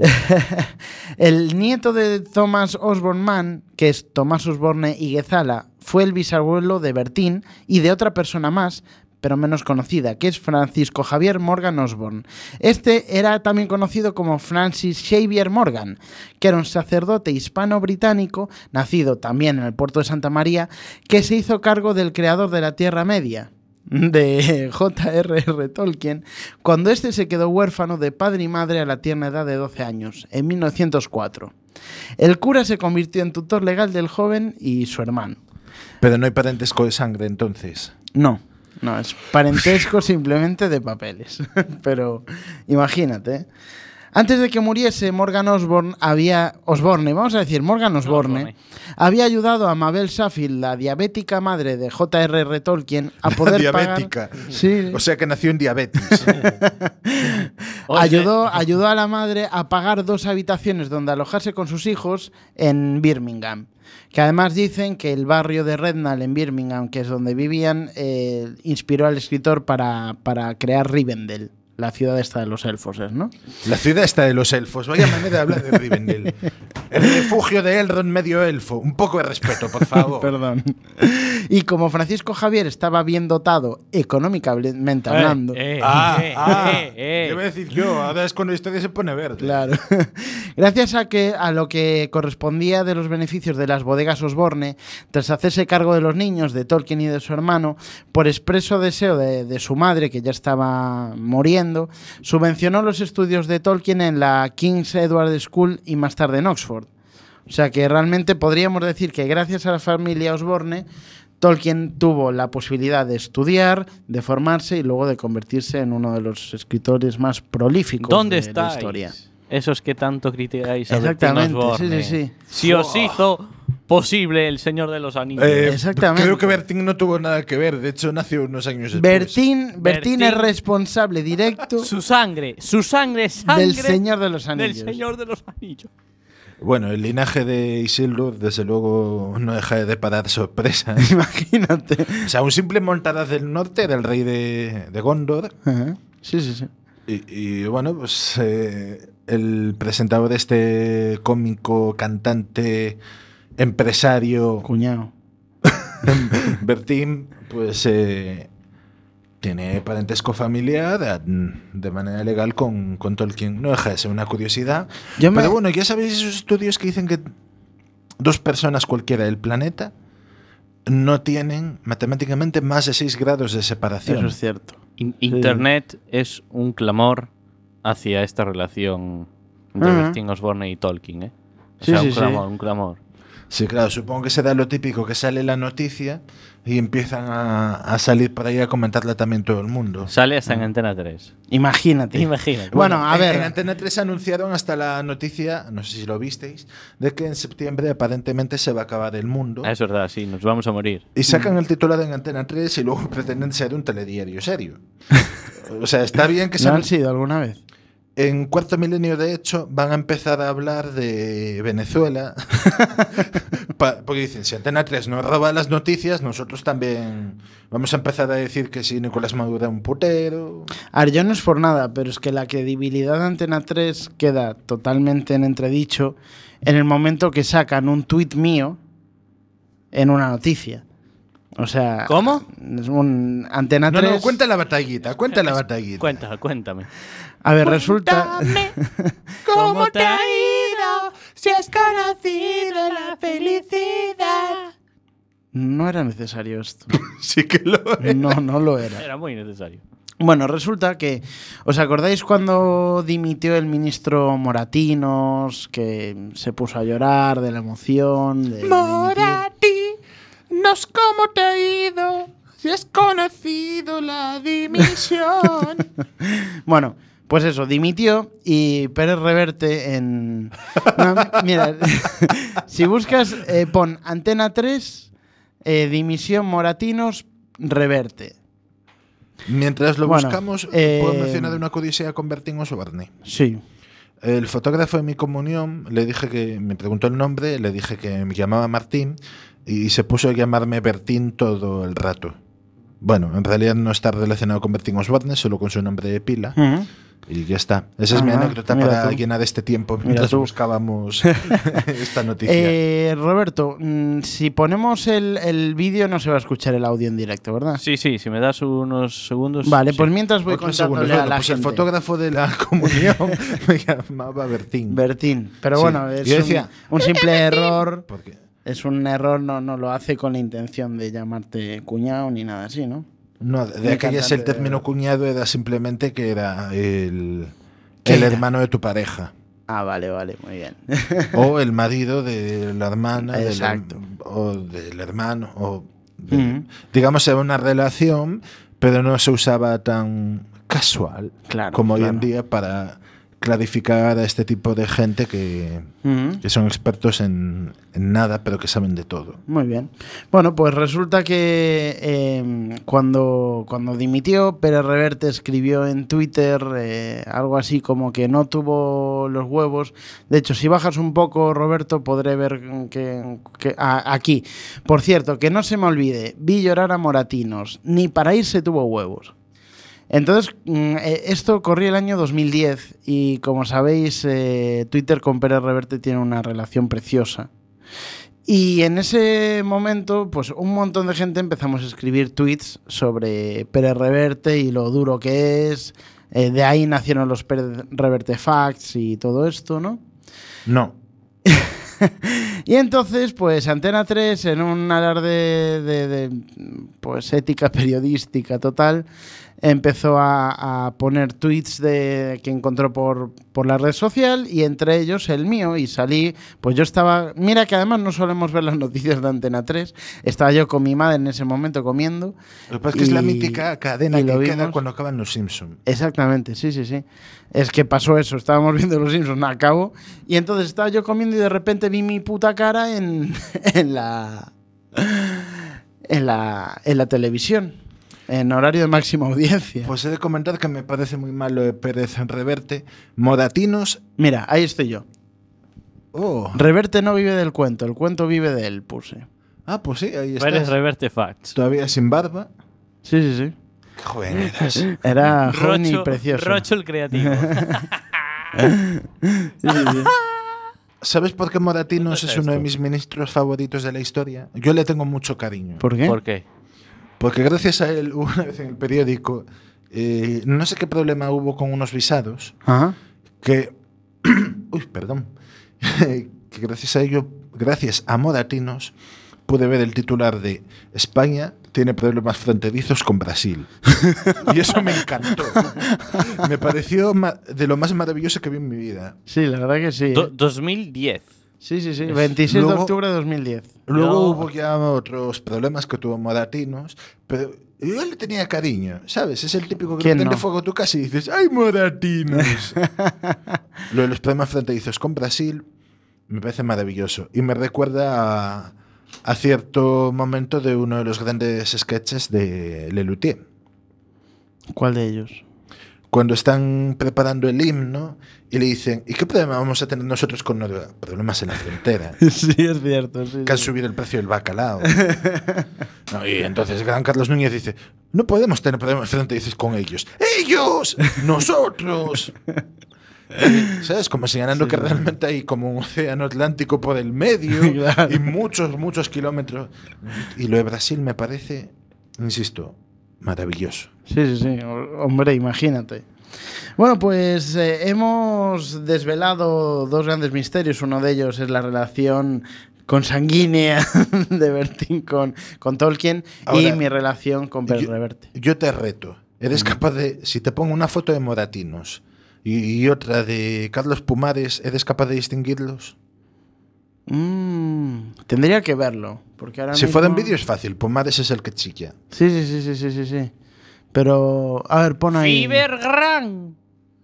El nieto de Thomas Osborne Mann, que es Tomás Osborne y Guezala, fue el bisabuelo de Bertín y de otra persona más, pero menos conocida, que es Francisco Javier Morgan Osborne. Este era también conocido como Francis Xavier Morgan, que era un sacerdote hispano-británico, nacido también en el puerto de Santa María, que se hizo cargo del creador de la Tierra Media, de J R R Tolkien, cuando este se quedó huérfano de padre y madre a la tierna edad de doce años, en mil novecientos cuatro. El cura se convirtió en tutor legal del joven y su hermano. Pero no hay parentesco de sangre, entonces. No. No, es parentesco simplemente de papeles. Pero imagínate, ¿eh? Antes de que muriese, Morgan Osborne había... Osborne, vamos a decir, Morgan Osborne, Osborne. había ayudado a Mabel Saffield, la diabética madre de J R R Tolkien, a poder la diabética. pagar... Sí. O sea que nació en diabetes. ayudó, ayudó a la madre a pagar dos habitaciones donde alojarse con sus hijos en Birmingham. Que además dicen que el barrio de Rednall en Birmingham, que es donde vivían, eh, inspiró al escritor para, para crear Rivendell, la ciudad esta de los elfos, ¿no? La ciudad esta de los elfos. Vaya manera de hablar de Rivendell. El refugio de Elrond medio elfo. Un poco de respeto, por favor. Perdón. Y como Francisco Javier estaba bien dotado económicamente hablando... Eh, eh, ah, eh, ah. eh, eh. ¿Qué voy a decir yo? Ahora es cuando la historia se pone verde. Claro. Gracias a, que, a lo que correspondía de los beneficios de las bodegas Osborne, tras hacerse cargo de los niños, de Tolkien y de su hermano, por expreso deseo de, de su madre, que ya estaba muriendo, subvencionó los estudios de Tolkien en la King's Edward School y más tarde en Oxford. O sea que realmente podríamos decir que gracias a la familia Osborne, Tolkien tuvo la posibilidad de estudiar, de formarse y luego de convertirse en uno de los escritores más prolíficos ¿Dónde de la historia. Esos que tanto criticáis a Exactamente, Bertín Osborne. sí, sí, sí. Si os hizo posible el Señor de los Anillos. Eh, Exactamente. Creo que Bertín no tuvo nada que ver. De hecho, nació unos años después. Bertín, Bertín, Bertín es responsable directo su sangre, su sangre, sangre del Señor de los Anillos. Del Señor de los Anillos. Bueno, el linaje de Isildur, desde luego, no deja de deparar sorpresas. Imagínate. O sea, un simple montaraz del norte del rey de, de Gondor. Uh-huh. Sí, sí, sí. Y, y bueno, pues eh, el presentador de este cómico, cantante, empresario... Cuñado. Bertín, pues... Eh, tiene parentesco familiar de manera legal con, con Tolkien. No deja de ser una curiosidad. Yo me- Pero bueno, ya sabéis esos estudios que dicen que dos personas cualquiera del planeta no tienen matemáticamente más de seis grados de separación. Eso es cierto. In- Internet es un clamor hacia esta relación entre Ajá. Bertín Osborne y Tolkien, ¿eh? O Sí, sea, sí, un sí. clamor, un clamor. Sí, claro, supongo que será lo típico, que sale la noticia y empiezan a, a salir por ahí a comentarla también todo el mundo. Sale hasta en Antena tres. Imagínate. Imagínate. Bueno, a en, ver. En Antena tres anunciaron hasta la noticia, no sé si lo visteis, de que en septiembre aparentemente se va a acabar el mundo. Ah, es verdad, sí, nos vamos a morir. Y sacan el titular en Antena tres y luego pretenden ser un telediario serio. O sea, está bien que se ¿No han sido alguna vez? En Cuarto Milenio, de hecho, van a empezar a hablar de Venezuela. Pa- porque dicen, si Antena tres nos roba las noticias, nosotros también vamos a empezar a decir que si Nicolás Maduro es un putero. A ver, yo no es por nada, pero es que la credibilidad de Antena tres queda totalmente en entredicho en el momento que sacan un tuit mío en una noticia. O sea... ¿Cómo? Es un Antena No, tres... no, cuenta la batallita, cuenta la batallita. Cuéntame, cuéntame. A ver, resulta... ¿Cómo te ha ido? Si has conocido la felicidad. No era necesario esto. Sí que lo es. No, no lo era. Era muy necesario. Bueno, resulta que... ¿Os acordáis cuando dimitió el ministro Moratinos? Que se puso a llorar de la emoción. De dimitir? Moratinos, ¿cómo te ha ido? Si has conocido la dimisión. Bueno, pues eso, dimitió y Pérez Reverte en... No, mira, si buscas, eh, pon Antena tres, eh, dimisión Moratinos, Reverte. Mientras lo Bueno, buscamos, eh, puedo mencionar una curiosidad con Bertín Osborne. Sí. El fotógrafo de mi comunión le dije que me preguntó el nombre, le dije que me llamaba Martín y se puso a llamarme Bertín todo el rato. Bueno, en realidad no está relacionado con Bertín Osborne, solo con su nombre de pila. Ujú. Y ya está. Esa es mi Ajá, anécdota mira para tú. llenar este tiempo Mira mientras tú. buscábamos esta noticia. Eh, Roberto, mm, si ponemos el, el vídeo no se va a escuchar el audio en directo, ¿verdad? Sí, sí, si me das unos segundos. Vale, sí. pues mientras voy Otros contándole segundos. a Bueno, la pues el gente. fotógrafo de la comunión me llamaba Bertín. Bertín. Pero Sí. bueno, es Yo un- decía, un, simple error. Porque Es un error, no, no lo hace con la intención de llamarte cuñado ni nada así, ¿no? no, de Me aquellas el encanta, término de- cuñado era simplemente que era el, ¿Qué el era? hermano de tu pareja. Ah, vale, vale, muy bien. O el marido de la hermana, del, Exacto. o del hermano, o de- Ujú. digamos era una relación, pero no se usaba tan casual Claro, como hoy claro. en día para clarificar a este tipo de gente que, Ujú. que son expertos en, en nada, pero que saben de todo. Muy bien. Bueno, pues resulta que eh, cuando, cuando dimitió, Pérez Reverte escribió en Twitter eh, algo así como que no tuvo los huevos. De hecho, si bajas un poco, Roberto, podré ver que, que- a- aquí. Por cierto, que no se me olvide, vi llorar a Moratinos, ni para irse tuvo huevos. Entonces, mm, eh, esto corría el año dos mil diez y como sabéis, eh, Twitter con Pérez Reverte tiene una relación preciosa. Y en ese momento, pues un montón de gente empezamos a escribir tweets sobre Pérez Reverte y lo duro que es. Eh, de ahí nacieron los Pérez Reverte Facts y todo esto, ¿no? No. Y entonces, pues Antena tres, en un alarde de, de, pues, ética periodística total, empezó a, a poner tweets de, que encontró por, por la red social y entre ellos el mío, y salí, pues yo estaba, mira que además no solemos ver las noticias de Antena tres, estaba yo con mi madre en ese momento comiendo. Lo que pasa es que es la Y- mítica cadena y que lo queda vimos. cuando acaban los Simpsons. Exactamente, sí, sí, sí. Es que pasó eso, estábamos viendo Los Simpsons a cabo y entonces estaba yo comiendo y de repente vi mi puta cara en, en la en la en la televisión, en horario de máxima audiencia. Pues he de comentar que me parece muy mal lo de Pérez Reverte. Moratinos. Mira, ahí estoy yo. Oh. Reverte no vive del cuento, el cuento vive de él, puse. Ah, pues sí, ahí Pérez estás. Reverte Facts. Todavía sin barba. Sí, sí, sí. Qué joven eras. Era joven y Rocho, precioso. Rocho el creativo. Sí, sí, sí. ¿Sabes por qué Moratinos ¿Dónde es está uno de esto? mis ministros favoritos de la historia? Yo le tengo mucho cariño. ¿Por qué? ¿Por qué? Porque gracias a él, una vez en el periódico, eh, no sé qué problema hubo con unos visados, Ajá. que, uy, perdón, que gracias a ello, gracias a Moratinos, pude ver el titular de España tiene problemas fronterizos con Brasil. Y eso me encantó. Me pareció ma- de lo más maravilloso que vi en mi vida. Sí, la verdad que sí. Do- ¿eh? dos mil diez. Sí, sí, sí. veintiséis Luego- de octubre de dos mil diez. Luego No. hubo ya otros problemas que tuvo Moratinos, pero yo le tenía cariño, ¿sabes? Es el típico que ¿Quién prende no? fuego a tu casa y dices, ¡ay, Moratinos! Lo de los problemas fronterizos con Brasil me parece maravilloso y me recuerda a, a cierto momento de uno de los grandes sketches de Lelutier. ¿Cuál de ellos? Cuando están preparando el himno y le dicen, ¿y qué problema vamos a tener nosotros con Noruega? Problemas en la frontera. Sí, es cierto. Sí, Que han sí. subido el precio del bacalao. No, y entonces Gran Carlos Núñez dice, no podemos tener problemas fronterizos con ellos. ¡Ellos! ¡Nosotros! Y, ¿sabes? Como señalando Sí, que sí. realmente hay como un océano Atlántico por el medio Claro. y muchos, muchos kilómetros. Y lo de Brasil me parece, insisto, maravilloso. Sí, sí, sí. O- Hombre, imagínate. Bueno, pues eh, hemos desvelado dos grandes misterios. Uno de ellos es la relación consanguínea de Bertín con, con Tolkien y Ahora, mi relación con Pérez Yo, Reverte. yo te reto. ¿Eres capaz de, si te pongo una foto de Moratinos y, y otra de Carlos Pumares, ¿eres capaz de distinguirlos? Mm, tendría que verlo. Porque ahora Si mismo... fuera en vídeo es fácil, Pumares es el que chilla. Sí, sí, sí, sí, sí, sí, sí. Pero, a ver, pon ahí. Fibergran.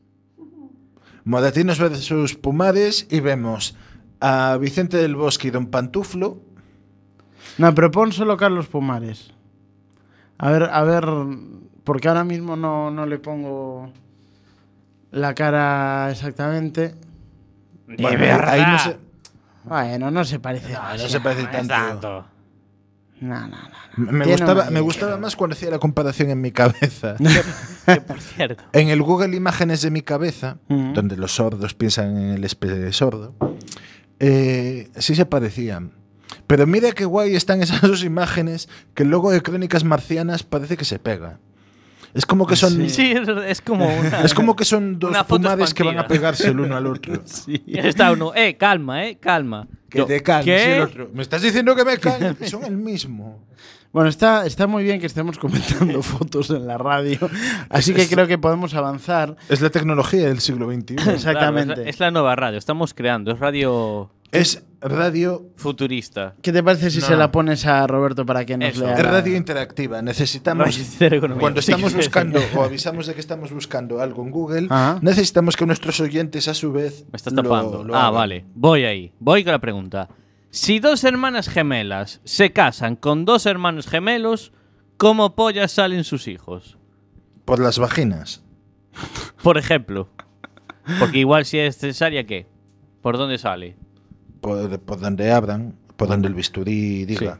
Moratinos versus Pumares y vemos a Vicente del Bosque y Don Pantuflo. No, pero pon solo Carlos Pumares. A ver, a ver, porque ahora mismo no, no le pongo la cara exactamente. Bueno, ahí no se, Bueno, no se parece. no, no se parece tanto. No, no, no. Me Tiene gustaba, una me idea. gustaba más cuando hacía la comparación en mi cabeza. Que, por cierto. En el Google Imágenes de mi cabeza, Ujú. donde los sordos piensan en el espe sordo, eh, sí se parecían. Pero mira qué guay están esas dos imágenes que el logo de Crónicas Marcianas parece que se pega. Es como que son, Sí, es, es como una. es como que son dos Una foto Pumares que van a expandida. pegarse el uno al otro. Y está uno, eh, calma, eh, calma. Que Yo, te calmes. ¿qué? Y el otro, ¿me estás diciendo que me calme? Son el mismo. Bueno, está, está muy bien que estemos comentando fotos en la radio, así que creo que podemos avanzar. Es la tecnología del siglo veintiuno. Claro, Exactamente. es, la, es la nueva radio, estamos creando, es radio Es radio, futurista. ¿Qué te parece si No. se la pones a Roberto para que nos Eso. lea? es la- radio interactiva. Necesitamos, Radio Intereconomía. cuando Sí, estamos sí, buscando sí. o avisamos de que estamos buscando algo en Google, Ajá. necesitamos que nuestros oyentes a su vez Me estás lo- tapando. lo ah, hagan. vale. Voy ahí. Voy con la pregunta. Si dos hermanas gemelas se casan con dos hermanos gemelos, ¿cómo pollas salen sus hijos? Por las vaginas. Por ejemplo. Porque igual si es cesárea, ¿qué? ¿Por dónde sale? Por, por donde abran, por donde el bisturí diga.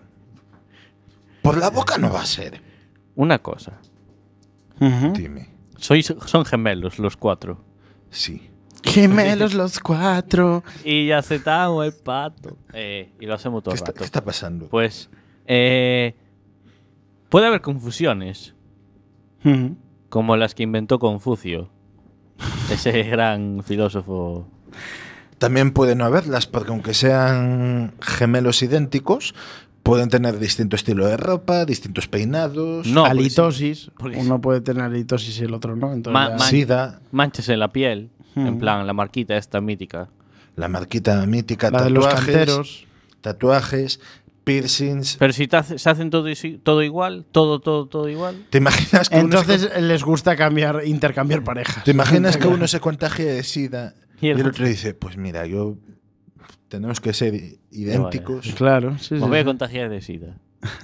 Por la boca no va a ser. Una cosa. Ujú. Dime. Sois, son gemelos los cuatro. Sí. Gemelos los cuatro. Y ya aceptamos el pato. Eh, y lo hacemos todo ¿Qué el está, rato. qué está pasando? Pues eh, puede haber confusiones, Ujú. como las que inventó Confucio, ese gran filósofo. También puede no haberlas, porque aunque sean gemelos idénticos, pueden tener distinto estilo de ropa, distintos peinados. No, porque halitosis. porque Uno puede tener halitosis y el otro no. Entonces Ma- ya- ma- Sida, manchas en la piel, Hmm. en plan la marquita esta mítica. la marquita mítica, la de los tatuajes, canteros. tatuajes, piercings. Pero si te hace- se hacen todo, isi- todo igual, todo, todo, todo igual. ¿Te imaginas que uno se Entonces les gusta cambiar, intercambiar parejas. ¿Te imaginas que uno se contagia de SIDA Y y el el, otro- otro dice, pues mira, yo tenemos que ser i- idénticos? Claro, sí, Me sí, voy a sí. contagiar de sida.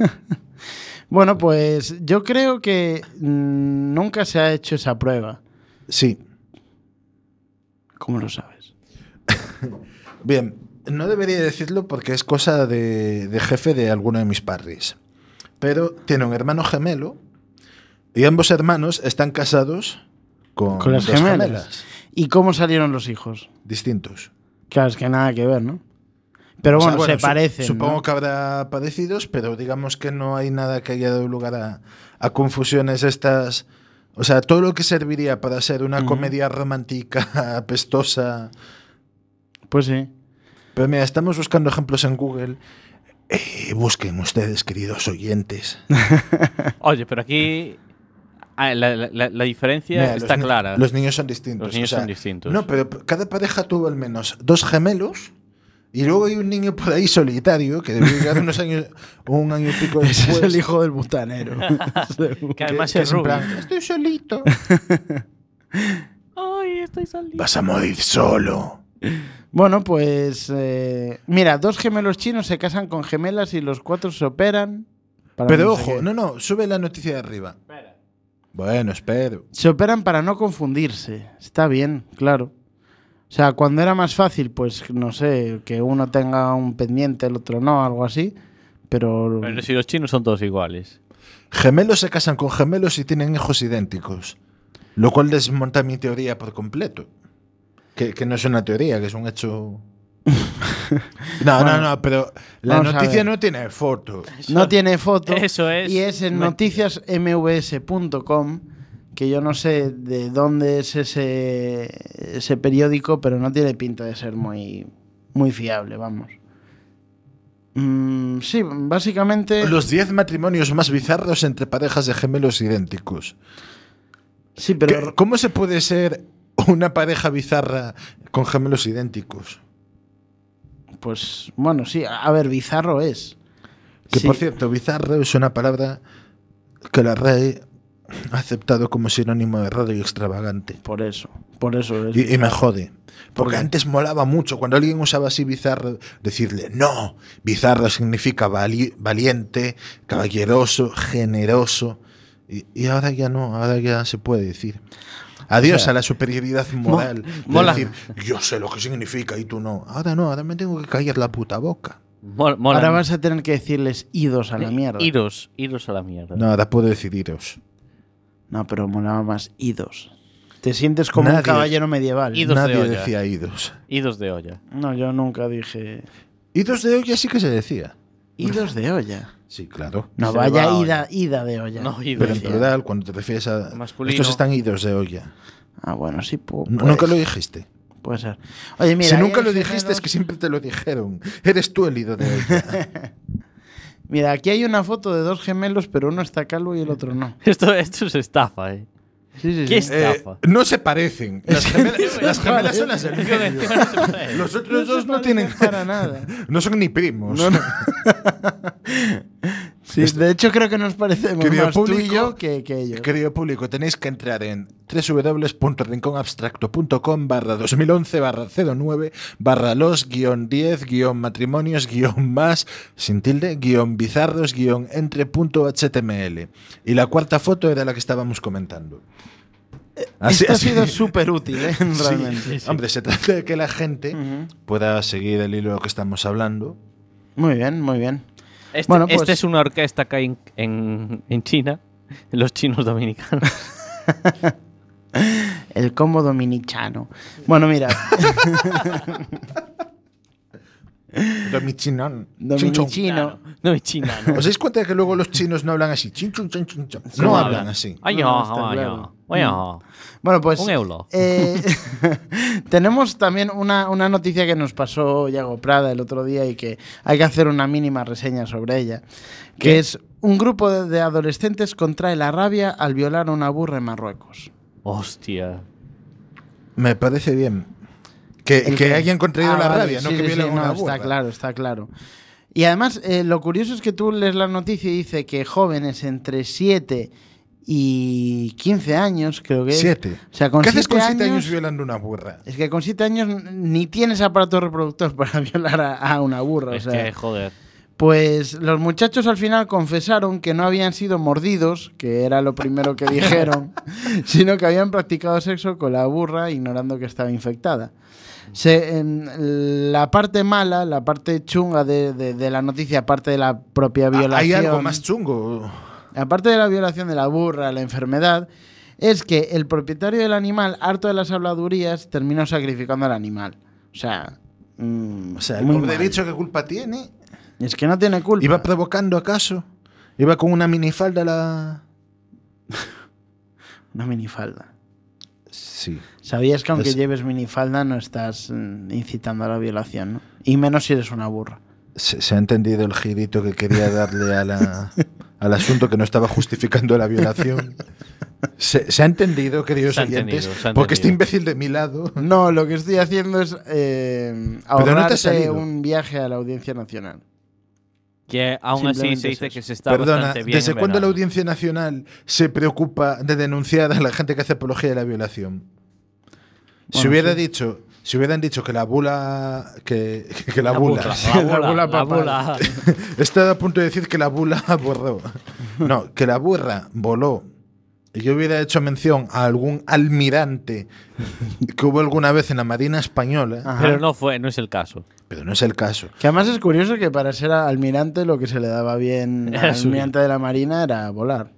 Bueno, pues yo creo que mm, nunca se ha hecho esa prueba. Sí. ¿Cómo lo sabes? Bien, no debería decirlo porque es cosa de, de jefe de alguno de mis parris. Pero tiene un hermano gemelo y ambos hermanos están casados con, Con las dos gemelas. ¿Y cómo salieron los hijos? distintos. Claro, es que nada que ver, ¿no? Pero O sea, bueno, se su- parecen, Supongo ¿no? que habrá parecidos, pero digamos que no hay nada que haya dado lugar a, a confusiones estas. O sea, todo lo que serviría para ser una Ujú. comedia romántica apestosa. Pues sí. Pero mira, estamos buscando ejemplos en Google. Eh, busquen ustedes, queridos oyentes. Oye, pero aquí ah, la, la- la- la diferencia Mira, está los ni- clara. Los niños son distintos. Los niños o sea, son distintos. No, pero cada pareja tuvo al menos dos gemelos. Y luego hay un niño por ahí solitario que debe llegar unos años, un año y pico Ese después. es el hijo del butanero. Que además que es es en rubio. plan, estoy solito. Ay, estoy saliendo. Vas a morir solo. Bueno, pues eh, mira, dos gemelos chinos se casan con gemelas y los cuatro se operan. para Pero no sé ojo, qué. no, no, sube la noticia de arriba. Bueno, espero. Se operan para no confundirse. Está bien, claro. O sea, cuando era más fácil, pues no sé, que uno tenga un pendiente, el otro no, algo así. Pero, Pero si los chinos son todos iguales. Gemelos se casan con gemelos y tienen hijos idénticos. Lo cual desmonta mi teoría por completo. Que, que no es una teoría, que es un hecho. No, Bueno, no, no, pero la vamos a noticia ver. no tiene foto. no tiene foto. Eso es Y es en mentira. noticias m v s punto com, que yo no sé de dónde es ese, ese periódico, pero no tiene pinta de ser muy, muy fiable, vamos. Mm, sí, básicamente... Los diez matrimonios más bizarros entre parejas de gemelos idénticos. Sí, pero... ¿Qué- ¿Cómo se puede ser una pareja bizarra con gemelos idénticos? Pues bueno, sí, a ver, bizarro es. Que Sí. por cierto, bizarro es una palabra que la R A E ha aceptado como sinónimo de raro y extravagante. Por eso, por eso es. Y, y me bizarro. jode. Porque qué? antes molaba mucho. Cuando alguien usaba así bizarro, decirle, no, bizarro significa vali- valiente, caballeroso, generoso. Y, y ahora ya no, ahora ya se puede decir. Adiós O sea, a la superioridad moral. de mola. decir, yo sé lo que significa y tú no. Ahora no, ahora me tengo que callar la puta boca. Mol- mola. Ahora vas a tener que decirles idos a la mierda. Iros, iros a la mierda. No, ahora puedo decir iros. No, pero molaba más idos. Te sientes como un Nadie- caballero medieval. Idos de Nadie olla. decía idos. Idos de olla. No, yo nunca dije Idos de olla sí que se decía. idos de olla. Sí, claro. No, Se le vaya va la ida, olla. ida de olla. No, idos. Pero en decía. plural, cuando te refieres a... Masculino. Estos están idos de olla. Ah, bueno, sí, pu- N- puede Nunca lo ser, dijiste. Puede ser. Oye, mira, si ahí nunca hay lo dijiste es gemelos- que siempre te lo dijeron. Eres tú el ido de olla. Mira, aquí hay una foto de dos gemelos, pero uno está calvo y el otro no. Esto, esto es estafa, eh. Sí, sí, ¿Qué sí. es? Eh, Estafa. no se parecen. Las gemelas, las gemelas son las del Digo, medio. encima no se puede. Los otros dos no parecen tienen... para nada. No son ni primos. No, no. Sí, de hecho, creo que nos parecemos Querido más tú y público, yo que, que ellos. Querido público, tenéis que entrar en www.rinconabstracto.com barra dos mil once barra cero nueve barra los guión diez guión matrimonios guión más sin tilde guión bizarros guión entre punto html. Y la cuarta foto era la que estábamos comentando. Así- Esto ha así- sido súper útil, ¿eh? Sí. Realmente. Hombre, se trata de que la gente Ujú. pueda seguir el hilo que estamos hablando. Muy bien, muy bien. Este, Bueno, pues- este es una orquesta acá en, en, en China, los chinos dominicanos. El combo dominicano. Bueno, mira, Domichinón. dominichino. No, en China, ¿no? ¿Os dais cuenta de que luego los chinos no hablan así? Chin, chun, chin, chun, chun. Sí, No no hablan hablan. así. Ay, No, no, no, está ay, claro. no. Ay, no. Bueno, pues Un euro. eh, tenemos también una, una noticia que nos pasó Yago Prada el otro día y que hay que hacer una mínima reseña sobre ella, que ¿Qué? es un grupo de, de adolescentes contrae la rabia al violar a una burra en Marruecos. Hostia. Me parece bien. Que, El que hayan contraído Ah, la vale, rabia, no sí, que sí, violen sí, a una no, burra. está claro, está claro. Y además, eh, lo curioso es que tú lees la noticia y dice que jóvenes entre siete y quince años, creo que es. Siete. O sea, con ¿Qué haces siete con siete años, años violando una burra? Es que con siete años ni tienes aparato reproductor para violar a, a una burra. Es o sea, que, joder. Pues los muchachos al final confesaron que no habían sido mordidos, que era lo primero que dijeron, sino que habían practicado sexo con la burra ignorando que estaba infectada. Se, em, la parte mala, la parte chunga de, de- de la noticia, aparte de la propia violación... ¿Hay algo más chungo? Aparte de la violación de la burra, la enfermedad, es que el propietario del animal, harto de las habladurías, terminó sacrificando al animal. O sea, mm, O sea, el muy pobre mal. bicho, ¿qué culpa tiene? Es que no tiene culpa. ¿Iba provocando acaso? ¿Iba con una minifalda a la...? Una minifalda. Sí. ¿Sabías que aunque Es- lleves minifalda no estás mm, incitando a la violación, ¿no? Y menos si eres una burra. Se, se ha entendido el girito que quería darle a la, al asunto, que no estaba justificando la violación. Se, se ha entendido, queridos Se ha oyentes, entendido, se ha porque este entendido. imbécil de mi lado... No, lo que estoy haciendo es eh, no te ha ahorrarte salido. un viaje a la Audiencia Nacional. Que aún así Simplemente se es dice eso. que se está Perdona, bastante bien. ¿desde en cuándo la verano. Audiencia Nacional se preocupa de denunciar a la gente que hace apología de la violación? si Bueno, hubiera sí. dicho, si hubieran dicho que la bula, que, que la, La bula, burla, La la bula bula, la papal. bula. he estado a punto de decir que la bula borró. No, que la burra voló. Y yo hubiera hecho mención a algún almirante que hubo alguna vez en la Marina Española, Ajá. Pero no fue, no es el caso. pero no es el caso. Que además es curioso que para ser almirante lo que se le daba bien Era al subir. almirante de la Marina era volar.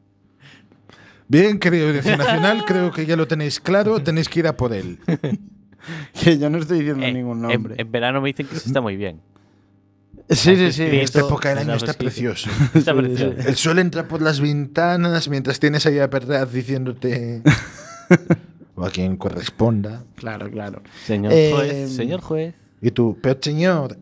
Bien, querido Audiencia Nacional, creo que ya lo tenéis claro, tenéis que ir a por él. Que yo no estoy diciendo Eh, ningún en, nombre. en verano me dicen que se está muy bien. sí, sí, sí. en Esta esto- época del año no, está pues sí. precioso. Está Sí, precioso. El sol entra por las ventanas mientras tienes ahí a Perraz diciéndote... o a quien corresponda. Claro, claro. Señor Eh, juez, señor juez. Y tú, pero señor...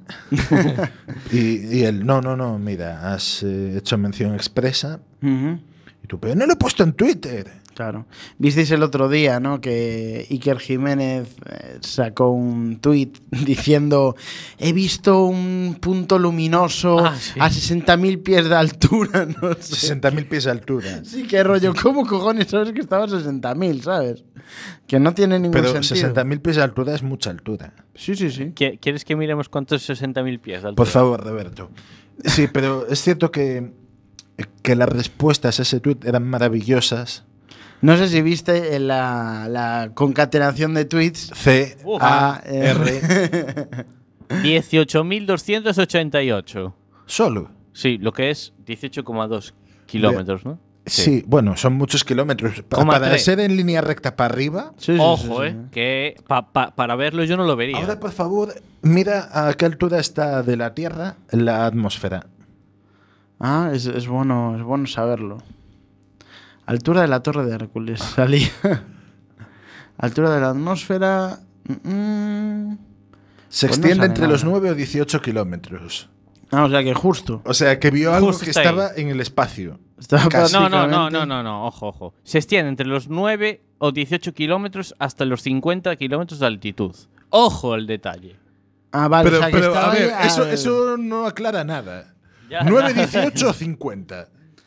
y, y él, no, no, no, mira, has eh, hecho mención expresa. Ujú. Y tú, pero no lo he puesto en Twitter. Claro. Visteis el otro día, ¿no? Que Iker Jiménez eh, sacó un tuit diciendo: he visto un punto luminoso Ah, sí. a sesenta mil pies de altura. No sé. sesenta mil pies de altura. Sí, qué rollo. ¿Cómo cojones sabes que estaba a sesenta mil, sabes? Que no tiene ningún Pero sentido. sesenta mil pies de altura es mucha altura. Sí, sí, sí. ¿Qui- ¿Quieres que miremos cuántos sesenta mil pies de altura? Por favor, Roberto. Sí, pero es cierto que, que las respuestas a ese tuit eran maravillosas. No sé si viste la, la concatenación de tweets. C, A, A, R. R. dieciocho mil doscientos ochenta y ocho. Solo. Sí, lo que es dieciocho coma dos kilómetros, ¿no? Sí. bueno, son muchos kilómetros. Pa- Coma Para tres. ser en línea recta para arriba. Sí, sí, Ojo, sí, eh, sí. que pa- pa- para verlo yo no lo vería. Ahora, por favor, mira a qué altura está de la Tierra la atmósfera. Ah, es, es bueno, es bueno saberlo. Altura de la Torre de Hércules. Salía. Altura de la atmósfera. mm, mm. Se Pues no extiende sale entre nada. los nueve o dieciocho kilómetros. Ah, o sea que justo. O sea, que vio algo Justo que está estaba ahí. en el espacio. Estaba Casi. No, no, no, prácticamente- no, no, no, ojo, ojo. Se extiende entre los nueve o dieciocho kilómetros hasta los cincuenta kilómetros de altitud. Ojo el detalle. Ah, vale, pero, o sea que pero, estaba a ver, ahí eso, al- eso no aclara nada. Ya, nueve, ya. dieciocho o cincuenta.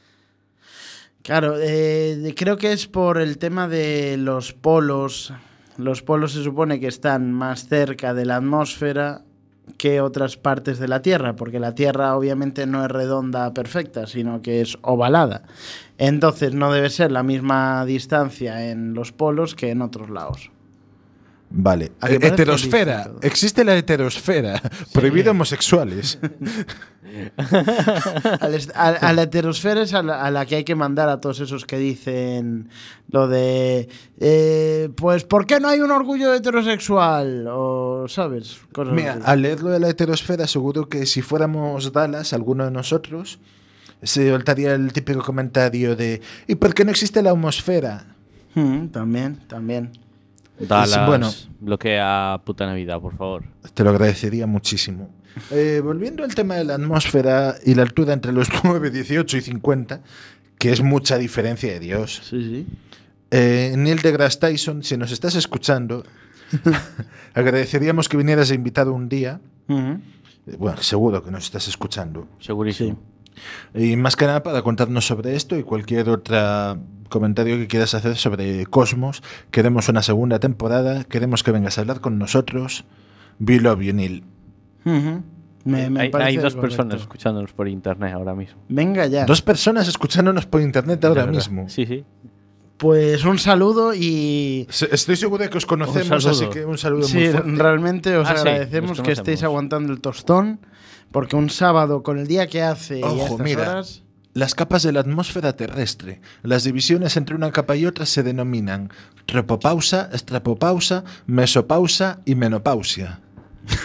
Claro, eh, de- creo que es por el tema de los polos. Los polos se supone que están más cerca de la atmósfera que otras partes de la Tierra, porque la Tierra obviamente no es redonda perfecta, sino que es ovalada. Entonces no debe ser la misma distancia en los polos que en otros lados. Vale. ¿A que Eh, parece heterosfera. listo todo? Existe la heterosfera. Prohibido homosexuales. Al est- A, a la heterosfera es a la, a la que hay que mandar a todos esos que dicen lo de eh, pues ¿por qué no hay un orgullo heterosexual? O ¿sabes? Cosas Mira, así. al leerlo de la heterosfera, seguro que si fuéramos Dallas, alguno de nosotros, se soltaría el típico comentario de ¿y por qué no existe la homosfera? Mm, también, también. Dallas, bueno. bloquea puta Navidad, por favor. Te lo agradecería muchísimo. Eh, volviendo al tema de la atmósfera y la altura entre los nueve, dieciocho y cincuenta, que es mucha diferencia de Dios. Sí, sí. Eh, Neil deGrasse Tyson, si nos estás escuchando, agradeceríamos que vinieras de invitado un día. Ujú. Eh, Bueno, seguro que nos estás escuchando. Segurísimo. Y más que nada para contarnos sobre esto y cualquier otro comentario que quieras hacer sobre Cosmos. Queremos una segunda temporada, queremos que vengas a hablar con nosotros. We love you, Neil. Ujú. Me, me hay, parece hay dos correcto. personas escuchándonos por internet ahora mismo. Venga ya. Dos personas escuchándonos por internet ahora De verdad. mismo. Sí, sí. Pues un saludo y Se- Estoy seguro de que os conocemos, saludo. así que un saludo sí, muy fuerte. realmente os Ah, sí, agradecemos nos que estéis conocemos. aguantando el tostón, porque un sábado con el día que hace y a Ojo, estas mira. horas. Las capas de la atmósfera terrestre. Las divisiones entre una capa y otra se denominan tropopausa, estratopausa, mesopausa y menopausia.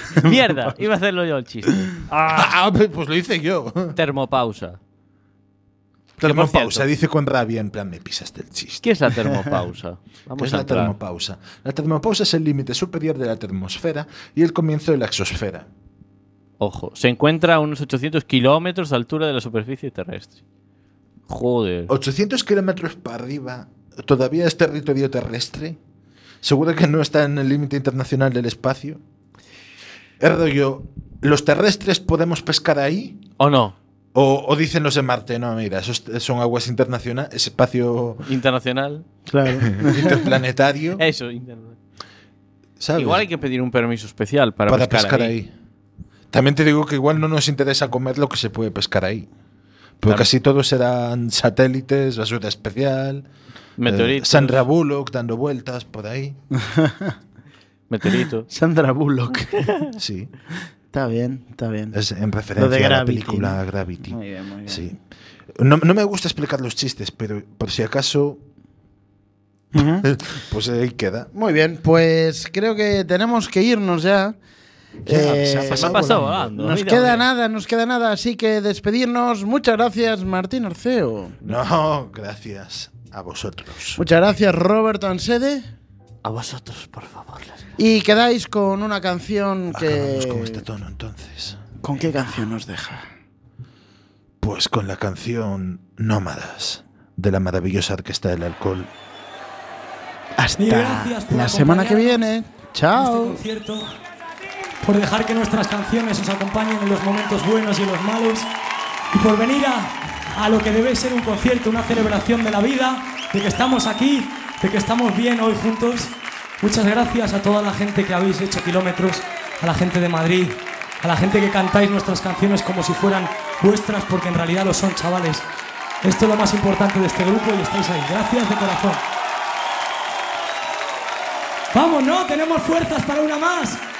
Mierda, iba a hacerlo yo el chiste. Ah, pues lo hice yo. Termopausa. Termopausa, dice con rabia, en plan, me pisaste el chiste. ¿Qué es la termopausa? Vamos ¿Qué es a la entrar. termopausa? La termopausa es el límite superior de la termosfera y el comienzo de la exosfera. Ojo, se encuentra a unos ochocientos kilómetros de altura de la superficie terrestre. Joder. ochocientos kilómetros para arriba, ¿todavía es territorio terrestre? ¿Seguro que no está en el límite internacional del espacio? Es rollo, ¿los terrestres podemos pescar ahí? ¿O no? O, o dicen los de Marte, no, mira, esos son aguas internacionales, espacio Internacional. Claro. interplanetario. Eso, internacional. ¿Sabes? Igual hay que pedir un permiso especial para, para pescar, pescar ahí. ahí. También te digo que igual no nos interesa comer lo que se puede pescar ahí. Pero Claro. casi todos serán satélites, basura especial, Meteoritos. eh, Sandra Bullock dando vueltas por ahí. Meteorito. Sandra Bullock. Sí, Está bien, está bien. es en Lo referencia de a la Gravity, película ¿no? Gravity. Muy bien, muy bien. Sí. No, no me gusta explicar los chistes, pero por si acaso, Ujú. pues ahí queda. Muy bien, pues creo que tenemos que irnos ya. Eh, se ha Se me ha pasado pasado volando. volando. Nos mira, queda mira. nada, nos queda nada, así que despedirnos. Muchas gracias, Martín Arceo. No, gracias a vosotros. Muchas gracias, Roberto Ansede. A vosotros, por favor. las- Y quedáis con una canción Acabamos que... con este tono entonces. ¿Con qué canción nos deja? Pues con la canción Nómadas de la maravillosa Orquesta del Alcohol. Hasta Mil gracias por la semana que acompañarnos viene. en este Chao. concierto, por dejar que nuestras canciones os acompañen en los momentos buenos y en los malos, y por venir a, a lo que debe ser un concierto, una celebración de la vida, de que estamos aquí, de que estamos bien hoy juntos. Muchas gracias a toda la gente que habéis hecho kilómetros, a la gente de Madrid, a la gente que cantáis nuestras canciones como si fueran vuestras, porque en realidad lo son, chavales. Esto es lo más importante de este grupo y estáis ahí. Gracias de corazón. Vamos, ¿no? Tenemos fuerzas para una más.